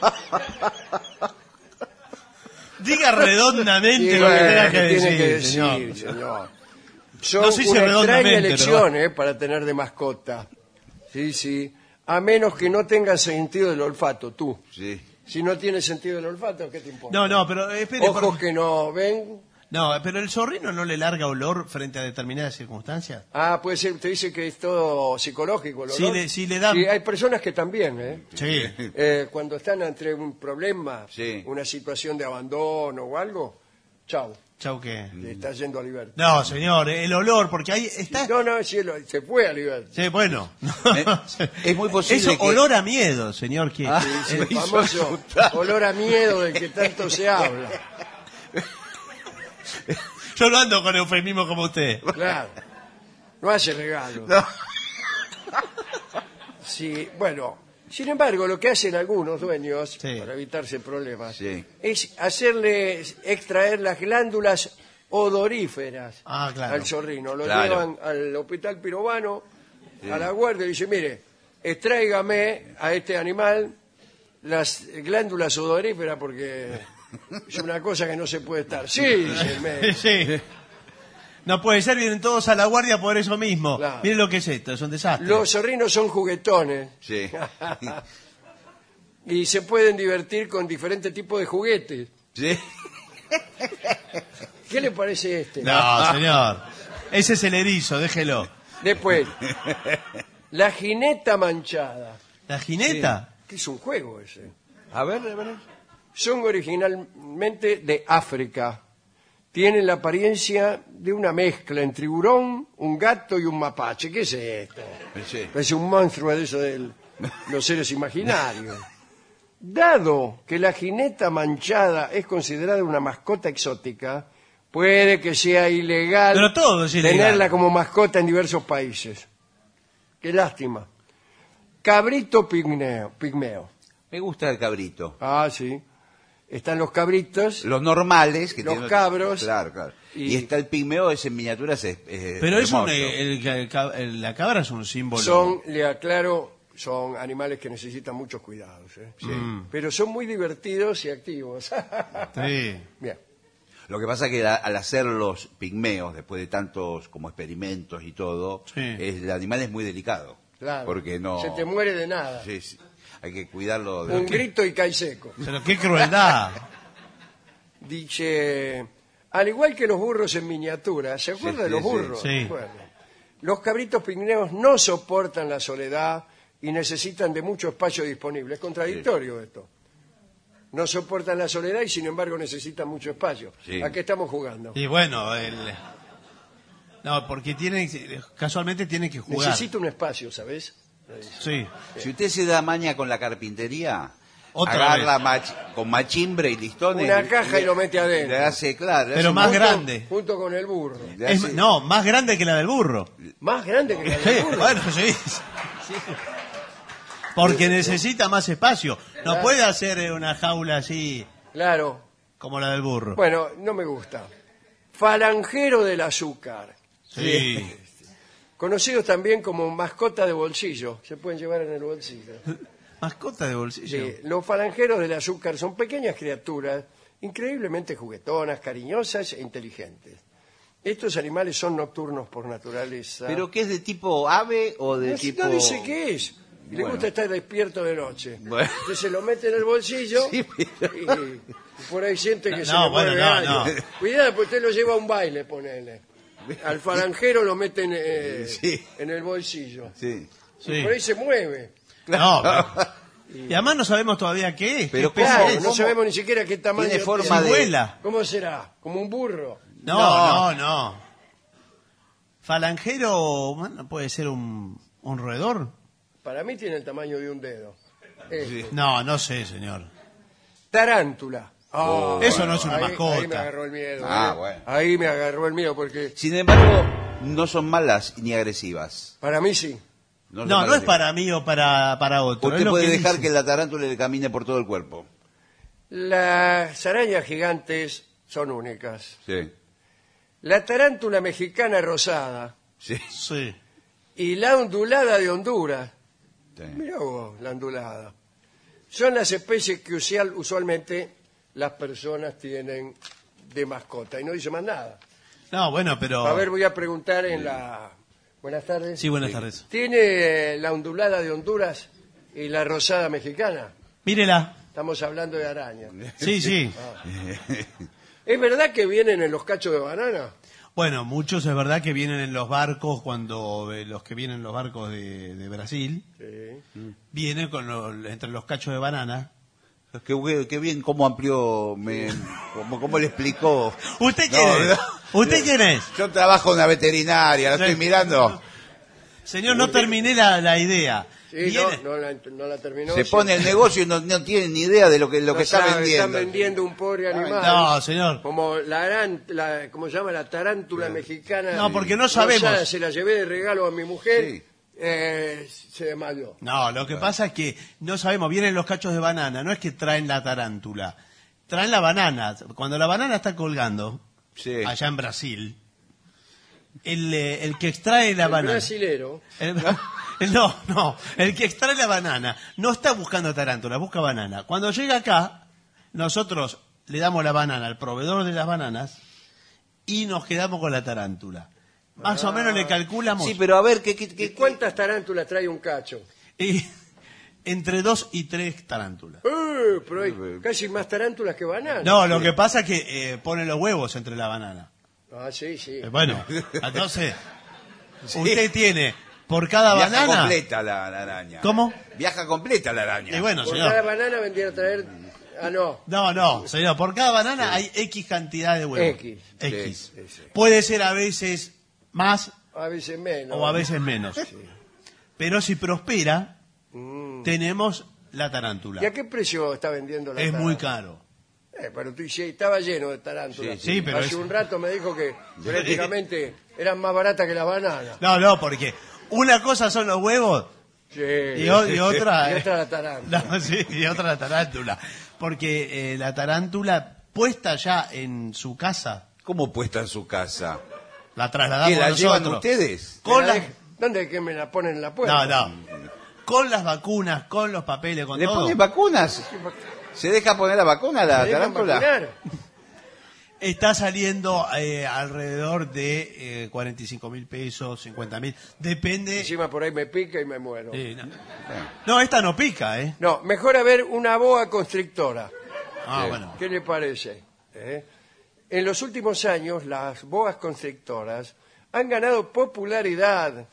S2: Diga redondamente
S1: Y
S2: lo que
S1: bueno,
S2: tenga que
S1: ¿qué
S2: decir,
S1: tiene que decir,
S2: señor.
S1: señor? Son
S2: No sé si
S1: una extraña
S2: redondamente,
S1: elección
S2: pero-
S1: eh, para tener de mascota. Sí, sí. A menos que no tengas sentido del olfato, tú.
S3: Sí.
S1: Si no tienes sentido del olfato, ¿qué te importa?
S2: No, no, pero eh, espere.
S1: Ojos
S2: por-
S1: que no ven.
S2: No, pero el zorrino no le larga olor frente a determinadas circunstancias.
S1: Ah, puede ser, usted dice que es todo psicológico. ¿el
S2: Sí,
S1: olor?
S2: le- sí le dan-
S1: Sí, hay personas que también, ¿eh?
S2: Sí.
S1: Eh, cuando están ante un problema,
S3: Sí.
S1: una situación de abandono o algo, chau,
S2: Chau, ¿qué?
S1: le está yendo a libertad.
S2: No, señor, el olor, porque ahí está...
S1: No, no, sí, lo- se fue a libertad.
S2: Sí, bueno.
S3: Eh, es muy posible
S2: Eso,
S3: que-
S2: olor a miedo, señor. Que
S3: Ah,
S1: Sí,
S3: me
S1: el
S3: hizo
S1: famoso
S3: asustar.
S1: olor a miedo del que tanto se habla.
S2: Yo no ando con eufemismo como usted.
S1: Claro. No hace regalo.
S3: No.
S1: Sí, bueno, sin embargo, lo que hacen algunos dueños,
S2: Sí.
S1: para evitarse problemas,
S3: Sí.
S1: es hacerle extraer las glándulas odoríferas
S2: Ah, claro.
S1: al zorrino. Lo
S3: Claro.
S1: llevan al hospital pirobano, a la guardia, y dice, mire, extráigame a este animal las glándulas odoríferas porque es una cosa que no se puede estar. Sí, dice el médico.
S2: Sí. No puede ser, vienen todos a la guardia por eso mismo.
S1: Claro.
S2: Miren lo que es esto, es un desastre.
S1: Los zorrinos son juguetones
S3: Sí.
S1: y se pueden divertir con diferentes tipos de juguetes.
S3: Sí.
S1: ¿Qué le parece este?
S2: No, señor. Ese es el erizo, déjelo.
S1: Después, la jineta manchada.
S2: ¿La jineta?
S1: Que es un juego ese.
S3: A ver, a ver.
S1: Son originalmente de África. Tienen la apariencia de una mezcla entre hurón, un gato y un mapache. ¿Qué es esto?
S3: Sí.
S1: Es un monstruo de eso de los seres imaginarios. Dado que la jineta manchada es considerada una mascota exótica, puede que sea ilegal,
S2: Pero todo es ilegal.
S1: tenerla como mascota en diversos países. Qué lástima. Cabrito pigmeo. pigmeo.
S3: Me gusta el cabrito.
S1: Ah, sí. Están los cabritos.
S3: Los normales. Que
S1: Los
S3: tienen-
S1: cabros.
S3: Claro, claro. Y,
S1: Y-
S3: está el pigmeo, ese en miniaturas es, es
S2: Pero es un,
S3: hermoso.
S2: eh, el- el ca- el- la cabra es un símbolo.
S1: Son, le aclaro, son animales que necesitan muchos cuidados. ¿eh? Pero son muy divertidos y activos.
S2: Sí.
S1: Bien.
S3: Lo que pasa que a- al hacer los pigmeos, después de tantos como experimentos y todo,
S2: Sí.
S3: es- el animal es muy delicado.
S1: Claro.
S3: Porque no...
S1: Se te muere de nada.
S3: Sí, sí. Hay que cuidarlo. De...
S1: Un grito y cae seco.
S2: Pero qué crueldad.
S1: Dice, al igual que los burros en miniatura, ¿se acuerda
S3: Sí,
S1: de los
S3: sí, sí.
S1: burros?
S2: Sí.
S1: Bueno, los cabritos pigmeos no soportan la soledad y necesitan de mucho espacio disponible. Es contradictorio esto. No soportan la soledad y sin embargo necesitan mucho espacio.
S3: Sí.
S1: ¿A qué estamos jugando?
S2: Y bueno, el... No, porque tienen, casualmente tienen que jugar.
S1: Necesito un espacio, ¿sabes?
S2: Sí.
S3: Si usted se da maña con la carpintería,
S2: Otra
S3: agarra mach- con machimbre y listones.
S1: Una caja y lo mete adentro.
S3: Le hace, claro. le
S2: Pero
S3: hace
S2: más
S3: un-
S1: Junto-
S2: grande.
S1: Junto con el burro.
S3: le
S2: Es-
S3: hace-
S2: no, más grande que la del burro.
S1: Más grande que la
S2: Sí,
S1: del burro.
S2: bueno, sí. Sí. Porque necesita más espacio. No puede hacer eh, una jaula así
S1: Claro.
S2: como la del burro.
S1: Bueno, no me gusta. Falangero del azúcar.
S2: Sí.
S1: Conocidos también como mascota de bolsillo. Se pueden llevar en el bolsillo.
S2: Mascota de bolsillo.
S1: Sí, los falangeros del azúcar son pequeñas criaturas increíblemente juguetonas, cariñosas e inteligentes. Estos animales son nocturnos por naturaleza.
S3: ¿Pero qué es de tipo ave o de
S1: no,
S3: tipo...?
S1: no dice qué es. Le
S3: Bueno.
S1: gusta estar despierto de noche.
S3: Bueno.
S1: Entonces se lo mete en el bolsillo
S3: Sí, pero-
S1: y, y por ahí siente que
S2: No,
S1: se
S2: no,
S1: le
S2: bueno,
S1: mueve
S2: no,
S1: algo.
S2: no.
S1: Cuidado, pues usted lo lleva a un baile, ponele. Al falanjero lo meten eh,
S3: Sí.
S1: en el bolsillo.
S3: Sí.
S2: Sí.
S1: Y por ahí se mueve.
S2: No, pero- y además no sabemos todavía qué es.
S3: Pero
S2: qué especie
S1: Claro,
S2: es.
S1: no
S3: ¿cómo?
S1: sabemos ni siquiera qué tamaño
S3: Tiene forma
S2: Si
S3: de-
S2: vuela.
S1: ¿Cómo será? ¿Como un burro?
S2: No, no, no. Falangero, bueno, puede ser un, un roedor.
S1: Para mí tiene el tamaño de un dedo. Este.
S2: No, no sé, señor.
S1: Tarántula. Ah,
S2: Eso no es una
S1: ahí-
S2: mascota.
S1: Ahí me agarró el miedo.
S3: Ah,
S1: ¿eh?
S3: bueno.
S1: Ahí me agarró el miedo porque
S3: Sin embargo, no son malas ni agresivas.
S1: para mí sí.
S3: son
S2: No, no es
S3: agresivas.
S2: para mí o para, para otro. es
S3: Usted
S2: lo
S3: puede
S2: que
S3: dejar
S2: dice.
S3: que la tarántula le camine por todo el cuerpo.
S1: Las arañas gigantes son únicas.
S3: Sí.
S1: La tarántula mexicana rosada
S3: Sí.
S2: Sí.
S1: y la ondulada de Honduras.
S3: Sí.
S1: Mirá vos, la ondulada. Son las especies que usual- usualmente las personas tienen de mascota. Y no dice más nada.
S2: No, bueno, pero...
S1: A ver, voy a preguntar en la... Buenas tardes.
S2: Sí, buenas tardes.
S1: ¿Tiene la ondulada de Honduras y la rosada mexicana?
S2: Mírela.
S1: Estamos hablando de arañas.
S2: Sí, sí.
S1: ¿Es verdad que vienen en los cachos de banana?
S2: Bueno, muchos es verdad que vienen en los barcos, cuando eh, los que vienen en los barcos de, de Brasil,
S1: Sí.
S2: vienen con los- entre los cachos de banana.
S3: Qué, qué bien cómo amplió, me, cómo, cómo le explicó.
S2: ¿Usted
S3: No,
S2: quién es?
S3: no.
S2: ¿Usted quién es?
S3: Yo trabajo en una veterinaria, la
S2: Sí.
S3: estoy mirando.
S2: Señor, no terminé la, la idea.
S1: Sí,
S2: Viene-
S1: no, no, la, no la terminó.
S3: Se
S1: sí.
S3: pone el negocio y no, no tiene ni idea de lo que, lo
S1: No
S3: que está
S1: sabe,
S3: vendiendo.
S1: Están vendiendo un pobre animal.
S2: No, señor.
S1: Como la, aran- la ¿cómo se llama? La tarántula mexicana.
S2: No, porque no sabemos.
S1: rosada, se la llevé de regalo a mi mujer.
S3: Sí.
S1: eh, se desmayó.
S2: No, lo que pasa es que no sabemos, vienen los cachos de banana, no es que traen la tarántula, traen la banana. Cuando la banana está colgando,
S3: Sí.
S2: allá en Brasil, el, eh, el que extrae la
S1: El
S2: banana...
S1: brasilero.
S2: El- el- no, no, el que extrae la banana no está buscando tarántula, busca banana. Cuando llega acá, nosotros le damos la banana al proveedor de las bananas y nos quedamos con la tarántula. Más o menos le calculamos...
S3: Sí, pero a ver, ¿qué, qué,
S1: ¿Y
S3: qué-
S1: cuántas tarántulas trae un cacho?
S2: y- entre dos y tres tarántulas.
S1: Eh, pero hay casi más tarántulas que bananas.
S2: No, lo que pasa es que eh, pone los huevos entre la banana.
S1: Ah, sí, sí.
S2: Eh, Bueno, entonces, usted tiene por cada
S3: Viaja
S2: banana...
S3: completa la, la araña.
S2: ¿Cómo?
S3: Viaja completa la araña.
S2: Y bueno,
S1: Por
S2: señor.
S1: cada banana vendría a traer... Ah, no.
S2: No, no, señor, por cada banana hay X cantidad de huevos.
S1: X.
S2: X.
S1: Sí, sí.
S2: Puede ser a veces más
S1: A veces menos.
S2: o a veces menos. Pero si prospera,
S1: Mm.
S2: tenemos la tarántula.
S1: ¿Y a qué precio está vendiendo la
S2: Es muy
S1: tarántula?
S2: caro.
S1: Eh, pero tú, sí, estaba lleno de tarántulas.
S2: Sí, sí, pero
S1: Hace
S2: es-
S1: un rato me dijo que prácticamente eran más baratas que las bananas.
S2: No, no, porque una cosa son los huevos
S1: Sí.
S2: y, o- y otra...
S1: Y otra la tarántula.
S2: No, sí, y otra la tarántula. Porque eh, la tarántula puesta ya en su casa,
S3: ¿Cómo puesta en su casa?
S2: la trasladamos
S3: ¿Qué, la llevan
S2: nosotros.
S3: ustedes?
S2: Con
S1: ¿Me la
S2: las...
S1: dej- ¿Dónde es que me la ponen en la
S2: No,
S1: puerta?
S2: no. Con las vacunas, con los papeles, con
S3: ¿Le
S2: todo.
S3: ponen vacunas? ¿Se deja poner la vacuna a la
S1: ¿Me dejan
S3: tarántula?
S1: vacunar?
S2: Está saliendo eh, alrededor de eh, cuarenta y cinco mil pesos, cincuenta mil. Depende.
S1: Encima por ahí me pica y me muero.
S2: Sí, no. No, esta no pica, ¿eh?
S1: No, mejor haber una boa constrictora.
S2: Ah,
S3: Sí.
S2: bueno.
S1: ¿Qué le parece? ¿Eh? En los últimos años, las boas constrictoras han ganado popularidad.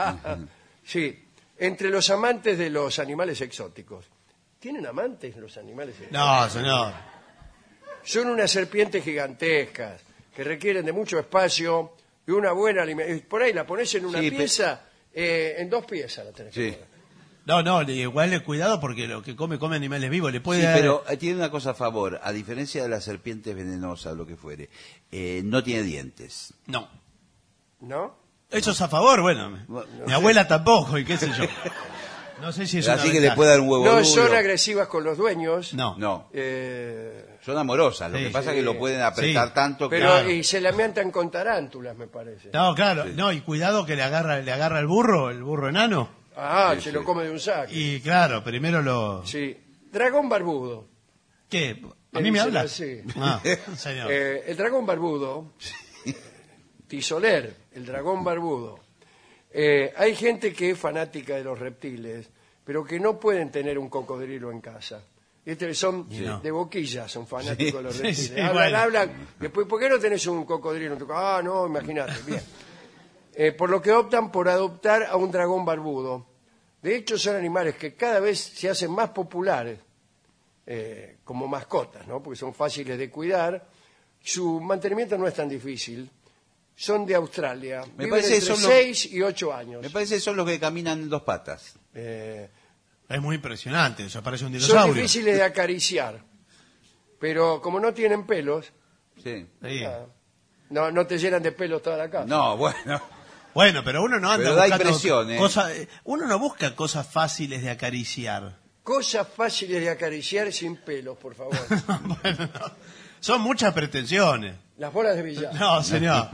S1: Sí, entre los amantes de los animales exóticos. ¿Tienen amantes los animales exóticos?
S2: No, señor.
S1: Son unas serpientes gigantescas que requieren de mucho espacio y una buena alimentación. Por ahí la pones en una
S3: Sí, pe-
S1: pieza, eh, en dos piezas la tenés que
S3: Sí.
S1: poner.
S2: No, no, le- igual le cuidado porque lo que come, come animales vivos. Le puede
S3: Sí,
S2: dar-
S3: pero eh, tiene una cosa a favor. A diferencia de las serpientes venenosas, lo que fuere, eh, no tiene dientes.
S2: No.
S1: ¿No?
S2: Eso es a favor, bueno. Mi abuela tampoco, y qué sé yo. No sé si es una
S3: Así que le
S2: ventaja.
S3: puede dar un huevo
S1: No
S3: duro.
S1: son agresivas con los dueños.
S2: No.
S3: No,
S1: eh,
S3: son amorosas. Lo
S2: Sí,
S3: que pasa
S1: sí.
S3: es que lo pueden apretar
S2: Sí.
S3: tanto que...
S1: pero
S2: Claro.
S1: y se lamentan con tarántulas, me parece.
S2: No, claro. No, y cuidado que le agarra, le agarra el burro, el burro enano.
S1: Ah,
S3: Sí,
S1: se
S3: sí.
S1: lo come de un saco.
S2: Y claro, primero lo...
S1: Sí. Dragón barbudo.
S2: ¿Qué? ¿A
S1: Le
S2: mí me
S1: dicen
S2: habla?
S1: así.
S2: Ah, señor.
S1: Eh, el dragón barbudo Tisoler, el dragón barbudo. Eh, hay gente que es fanática de los reptiles, pero que no pueden tener un cocodrilo en casa. Este, son
S2: Sí. No.
S1: de boquilla, son fanáticos
S3: Sí.
S1: de los
S2: Sí,
S1: reptiles.
S2: sí,
S1: hablan,
S2: bueno.
S1: hablan. Después, ¿por qué no tenés un cocodrilo en tu casa? Ah, no, imagínate. Bien. Eh, por lo que optan por adoptar a un dragón barbudo. De hecho, son animales que cada vez se hacen más populares eh, como mascotas, ¿no? Porque son fáciles de cuidar. Su mantenimiento no es tan difícil. Son de Australia.
S3: Me
S1: Viven
S3: parece que
S1: entre
S3: son los-
S1: seis y ocho años.
S3: Me parece que son los que caminan en dos patas.
S1: Eh,
S2: Es muy impresionante, eso parece un
S1: son
S2: dinosaurio.
S1: difíciles de acariciar. Pero como no tienen pelos,
S3: Sí.
S2: Sí.
S1: ah, no, no te llenan de pelos toda la casa.
S3: No, bueno.
S2: Bueno, pero uno no anda
S3: Pero da
S2: buscando
S3: impresión, ¿eh?
S2: cosas- eh, uno no busca cosas fáciles de acariciar.
S1: Cosas fáciles de acariciar sin pelos, por favor.
S2: Bueno, no. Son muchas pretensiones.
S1: Las bolas de billar.
S2: No, señor.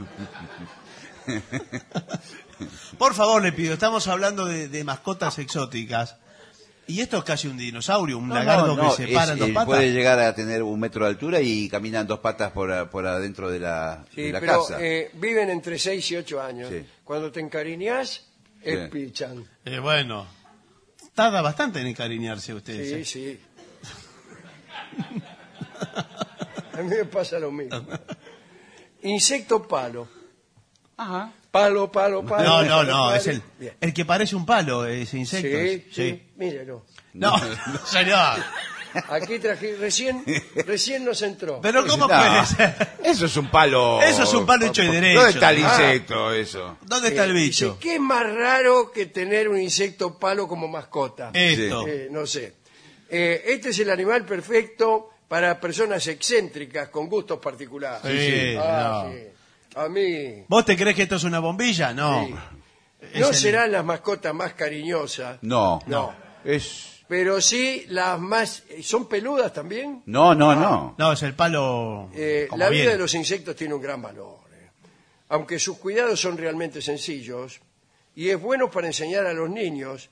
S2: Por favor, le pido, estamos hablando de, de mascotas exóticas. Y esto es casi un dinosaurio, un
S3: No,
S2: lagarto
S3: no, no,
S2: que se
S3: es-
S2: para en dos
S3: eh,
S2: patas.
S3: puede llegar a tener un metro de altura y camina en dos patas por, a- por adentro de la,
S1: Sí,
S3: de la
S1: pero
S3: casa.
S1: eh, viven entre seis y ocho años.
S3: Sí.
S1: Cuando te encariñas,
S3: Sí.
S1: espichan.
S2: Eh, bueno, tarda bastante en encariñarse usted.
S1: Sí,
S2: ¿eh?
S1: sí. A mí me pasa lo mismo. Insecto palo.
S3: Ajá.
S1: Palo, palo, palo.
S2: No, no,
S1: palo,
S2: no,
S1: palo.
S2: es el,
S1: Bien.
S2: el que parece un palo, ese insecto.
S1: Sí, sí, mírelo.
S2: No, señor.
S1: Aquí traje, recién, recién nos entró.
S2: Pero ¿cómo
S3: No,
S2: puede ser?
S3: Eso es un palo.
S2: Eso es un palo hecho y derecho.
S3: ¿Dónde está el
S1: Ah.
S3: insecto, eso?
S2: ¿Dónde está el
S1: Eh,
S2: bicho?
S1: dice, ¿qué es más raro que tener un insecto palo como mascota?
S2: Esto.
S1: Eh, no sé. Eh, este es el animal perfecto para personas excéntricas con gustos particulares.
S2: Sí,
S1: Ah,
S2: no.
S1: sí. A mí.
S2: ¿Vos te crees que esto es una bombilla? No.
S1: Sí.
S2: Es
S1: No
S2: el-
S1: serán las mascotas más cariñosas,
S3: No.
S1: No.
S3: Es...
S1: pero sí las más. ¿Son peludas también?
S3: No, no, no.
S2: No, es el palo.
S1: Eh,
S2: como
S1: la vida
S2: viene.
S1: de los insectos tiene un gran valor. eh. Aunque sus cuidados son realmente sencillos, y es bueno para enseñar a los niños.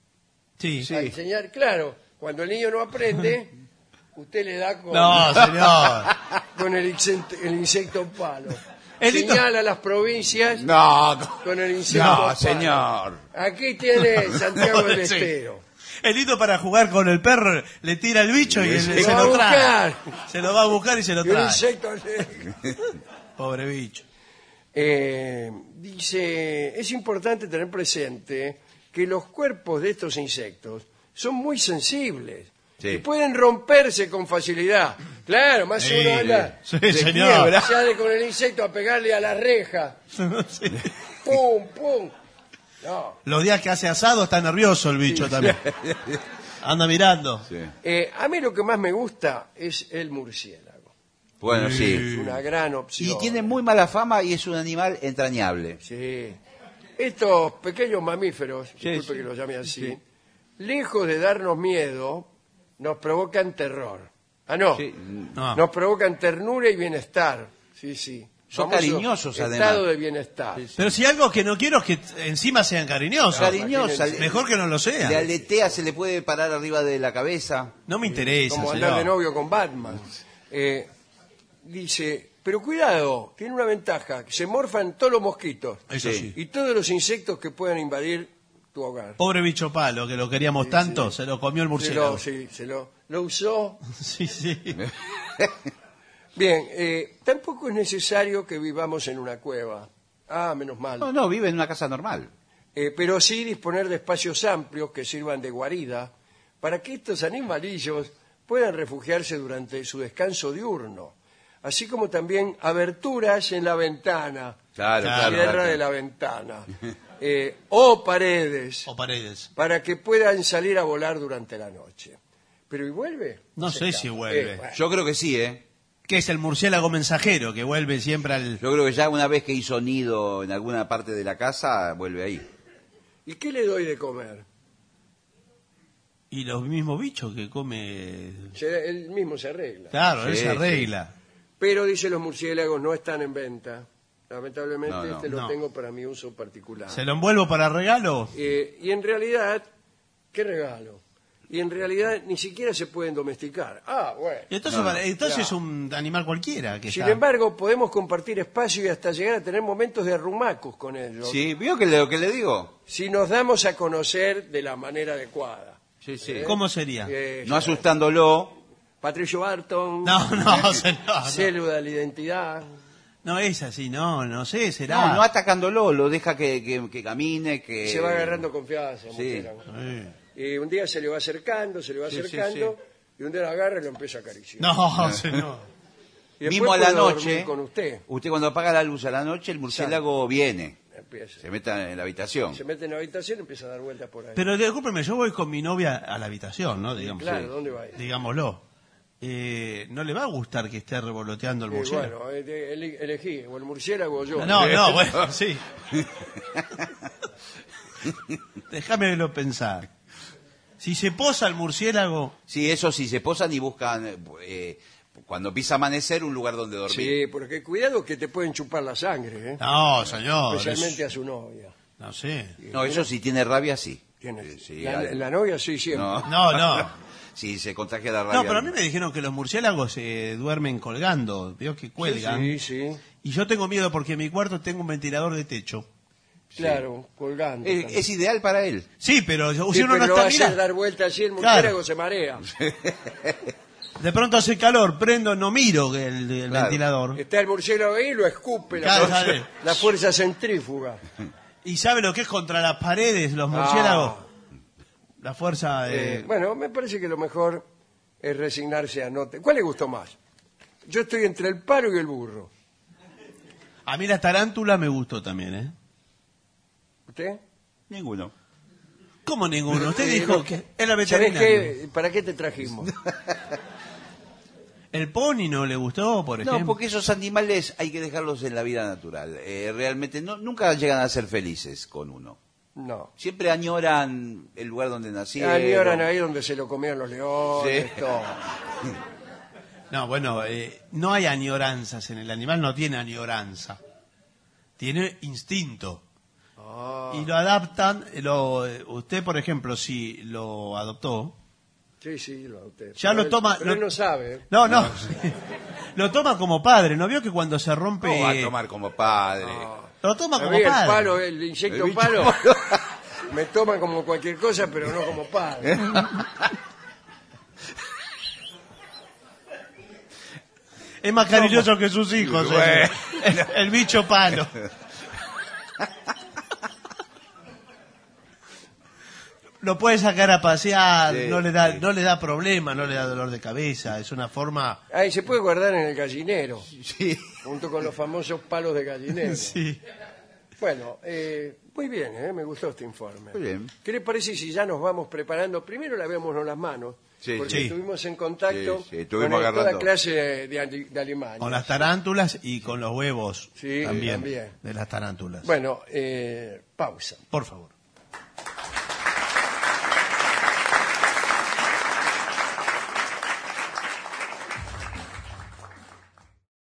S2: Sí.
S1: A enseñar, claro, cuando el niño no aprende, usted le da con,
S2: No, señor.
S1: con el, insecto, el insecto palo.
S2: El hito-
S1: Señala las provincias
S3: No,
S1: con el insecto
S3: no,
S1: palo.
S3: señor.
S1: Aquí tiene Santiago
S2: No,
S1: del
S2: sí.
S1: Estero.
S2: El hito para jugar con el perro le tira el bicho y él
S3: Sí.
S2: se
S1: Lo va
S2: lo
S1: a
S2: trae.
S1: buscar.
S2: Se lo va a buscar y se lo
S1: Y el
S2: trae.
S1: insecto así.
S2: Pobre bicho.
S1: Eh, dice, es importante tener presente que los cuerpos de estos insectos son muy sensibles
S3: Sí.
S1: y pueden romperse con facilidad. Claro, más
S2: Sí,
S1: uno anda,
S2: sí,
S1: se
S2: señor.
S1: quiebra, sale con el insecto a pegarle a la reja.
S2: Sí.
S1: ¡Pum, pum! No.
S2: Los días que hace asado está nervioso el bicho también. Anda mirando.
S3: Sí.
S1: Eh, a mí lo que más me gusta es el murciélago.
S3: Bueno,
S1: Es
S3: sí.
S1: una gran opción.
S3: Y tiene muy mala fama y es un animal entrañable.
S1: Sí. Estos pequeños mamíferos,
S3: Sí,
S1: disculpe
S3: sí.
S1: que los llame así, lejos de darnos miedo, nos provocan terror. Ah, no.
S3: Sí.
S2: No.
S1: Nos provocan ternura y bienestar. Sí, sí.
S3: Son
S1: Famoso
S3: cariñosos,
S1: estado
S3: además.
S1: de bienestar.
S2: Pero si algo que no quiero es que encima sean cariñosos.
S3: Cariñosa.
S2: Mejor que no lo sean.
S3: Le aletea, se le puede parar arriba de la cabeza.
S2: No me interesa,
S1: Como andar
S2: señor.
S1: de novio con Batman. Eh, dice, pero cuidado, tiene una ventaja, que se morfan todos los mosquitos
S2: Eso
S3: Sí.
S2: sí.
S1: y todos los insectos que puedan invadir tu hogar.
S2: Pobre bicho palo, que lo queríamos tanto, se lo comió el
S1: Se
S2: murciélago.
S1: lo, sí, se lo, lo usó.
S2: Sí, sí.
S1: Bien, eh, tampoco es necesario que vivamos en una cueva. Ah, menos mal.
S3: No, no, vive en una casa normal.
S1: Eh, pero sí disponer de espacios amplios que sirvan de guarida para que estos animalillos puedan refugiarse durante su descanso diurno, así como también aberturas en la ventana,
S3: Claro,
S2: Claro,
S3: claro.
S1: cierre
S3: claro.
S1: de la ventana, eh, o paredes,
S2: O paredes.
S1: para que puedan salir a volar durante la noche. ¿Pero y vuelve?
S2: No
S1: Se
S2: sé
S1: escapa.
S2: si vuelve.
S1: Eh, bueno.
S3: Yo creo que sí, ¿eh?
S2: Que es el murciélago mensajero que vuelve siempre al.
S3: Yo creo que ya una vez que hizo nido en alguna parte de la casa, vuelve ahí.
S1: ¿Y qué le doy de comer?
S2: Y los mismos bichos que come.
S1: Se- él mismo se arregla.
S2: Claro, él
S3: Sí,
S2: se arregla.
S1: Pero, dice, los murciélagos no están en venta. Lamentablemente,
S3: No, no.
S1: este lo
S2: No.
S1: tengo para mi uso particular.
S2: ¿Se lo envuelvo para regalo?
S1: Eh, y en realidad, ¿qué regalo? y en realidad ni siquiera se pueden domesticar. Ah, bueno.
S2: Y entonces,
S3: No, no,
S2: entonces
S1: ya.
S2: es un animal cualquiera que
S1: Sin
S2: está.
S1: embargo, podemos compartir espacio y hasta llegar a tener momentos de arrumacos con ellos.
S3: Sí, ¿vio que le- lo que le digo?
S1: Si nos damos a conocer de la manera adecuada.
S3: Sí, sí.
S2: ¿Cómo sería?
S1: Eh,
S3: No asustándolo.
S1: Patricio Barton,
S2: No, no, señor, no.
S1: célula de la identidad.
S2: No es así, no, no sé, será.
S3: No, no atacándolo, lo deja que, que- que camine, que...
S1: Se va agarrando confianza.
S3: Sí.
S1: Murciélago.
S2: Eh.
S1: Y un día se le va acercando, se le va
S3: Sí, sí,
S1: acercando, y un día lo agarra y lo empieza a acariciar.
S2: No, señor.
S1: Y después
S3: Mismo a la
S1: puede dormir
S3: noche,
S1: con usted.
S3: usted cuando apaga la luz a la noche, el murciélago viene,
S1: Empieza.
S3: se mete en la habitación.
S1: Se mete en la habitación y empieza a dar vueltas por ahí.
S2: Pero discúlpeme, yo voy con mi novia a la habitación, ¿no? Digamos,
S1: claro, ¿dónde va a ir?
S2: digámoslo. Eh, no le va a gustar que esté revoloteando el
S1: Y
S2: murciélago.
S1: bueno, eh, ele- elegí, o el murciélago o yo.
S2: No, no, bueno, sí. Déjamelo pensar. Si se posa el murciélago,
S3: Sí, eso sí, se posan y buscan, eh, eh, cuando empieza a amanecer, un lugar donde dormir.
S1: Sí, porque cuidado que te pueden chupar la sangre, ¿eh?
S2: no, señor.
S1: Especialmente
S2: es-
S1: a su novia.
S2: No sé.
S3: No, eso sí, tiene rabia, sí.
S1: Tiene-
S3: Sí, sí,
S1: la,
S3: al-
S1: la novia sí, siempre.
S3: No,
S2: No, no.
S3: sí, se contagia la rabia.
S2: No, pero a mí me dijeron que los murciélagos se duermen colgando, veo que cuelgan.
S1: Sí, sí,
S2: Y yo tengo miedo porque en mi cuarto tengo un ventilador de techo.
S1: claro, colgando.
S3: Es,
S1: también.
S3: es ideal para él.
S2: Sí, pero si
S1: Sí,
S2: uno
S1: pero
S2: no
S1: lo va a
S2: está
S1: hacer
S2: mirando.
S1: dar vueltas así, el
S2: Claro.
S1: murciélago se marea.
S2: De pronto hace calor, prendo, no miro el, el
S3: Claro.
S2: ventilador.
S1: Está el murciélago ahí y lo escupe la,
S2: Claro,
S1: fuerza,
S2: sale.
S1: la fuerza centrífuga.
S2: ¿Y sabe lo que es contra las paredes, los murciélagos?
S1: Ah.
S2: La fuerza de...
S1: Eh, bueno, me parece que lo mejor es resignarse a no... te- ¿Cuál le gustó más? Yo estoy entre el paro y el burro.
S2: A mí la tarántula me gustó también, ¿eh?
S1: ¿Usted?
S3: Ninguno.
S2: ¿Cómo ninguno? Usted
S1: Eh,
S2: dijo
S1: no,
S2: que era
S1: ¿Sabés
S2: veterinario.
S1: qué? ¿Para qué te trajimos?
S2: ¿El pony no le gustó, por ejemplo?
S3: No, porque esos animales hay que dejarlos en la vida natural. Eh, realmente no, nunca llegan a ser felices con uno.
S1: No.
S3: Siempre añoran el lugar donde nacieron.
S1: Añoran ahí donde se lo comían los leones,
S3: Sí.
S1: todo.
S2: No, bueno, eh, no hay añoranzas en el animal, no tiene añoranza. Tiene instinto.
S1: Ah,
S2: Y lo adaptan, lo, eh, usted, por ejemplo, si lo adoptó,
S1: sí, sí, lo adopté.
S2: Ya
S1: Pero
S2: lo
S1: él-
S2: toma-
S1: Pero
S2: lo-
S1: él no sabe. ¿eh?
S2: no, no, lo toma como padre, ¿no vio que cuando se rompe...
S3: No va a tomar como padre.
S2: Lo toma
S1: A
S2: como
S1: mí el
S2: padre.
S1: palo, el insecto
S3: El bicho
S1: palo, me toma como cualquier cosa, pero no como padre.
S2: Es más cariñoso que sus hijos,
S3: Bueno.
S2: eh. el, el bicho palo. Lo puede sacar a pasear,
S3: Sí,
S2: no le da,
S3: sí.
S2: no le da problema, no le da dolor de cabeza, es una forma...
S1: Ahí se puede guardar en el gallinero,
S3: Sí.
S1: junto con los famosos palos de gallinero.
S2: Sí.
S1: Bueno, eh, muy bien, eh, me gustó este informe.
S3: Muy bien.
S1: ¿Qué le parece si ya nos vamos preparando? Primero lavémonos las manos,
S3: Sí,
S1: porque
S2: sí.
S1: estuvimos en contacto
S3: Sí, sí, estuvimos
S1: con el- toda
S3: agarrando.
S1: clase de, de, de alimañas.
S2: Con las tarántulas y con los huevos
S1: Sí,
S2: también,
S1: también.
S2: de las tarántulas.
S1: Bueno, eh, pausa.
S2: Por favor.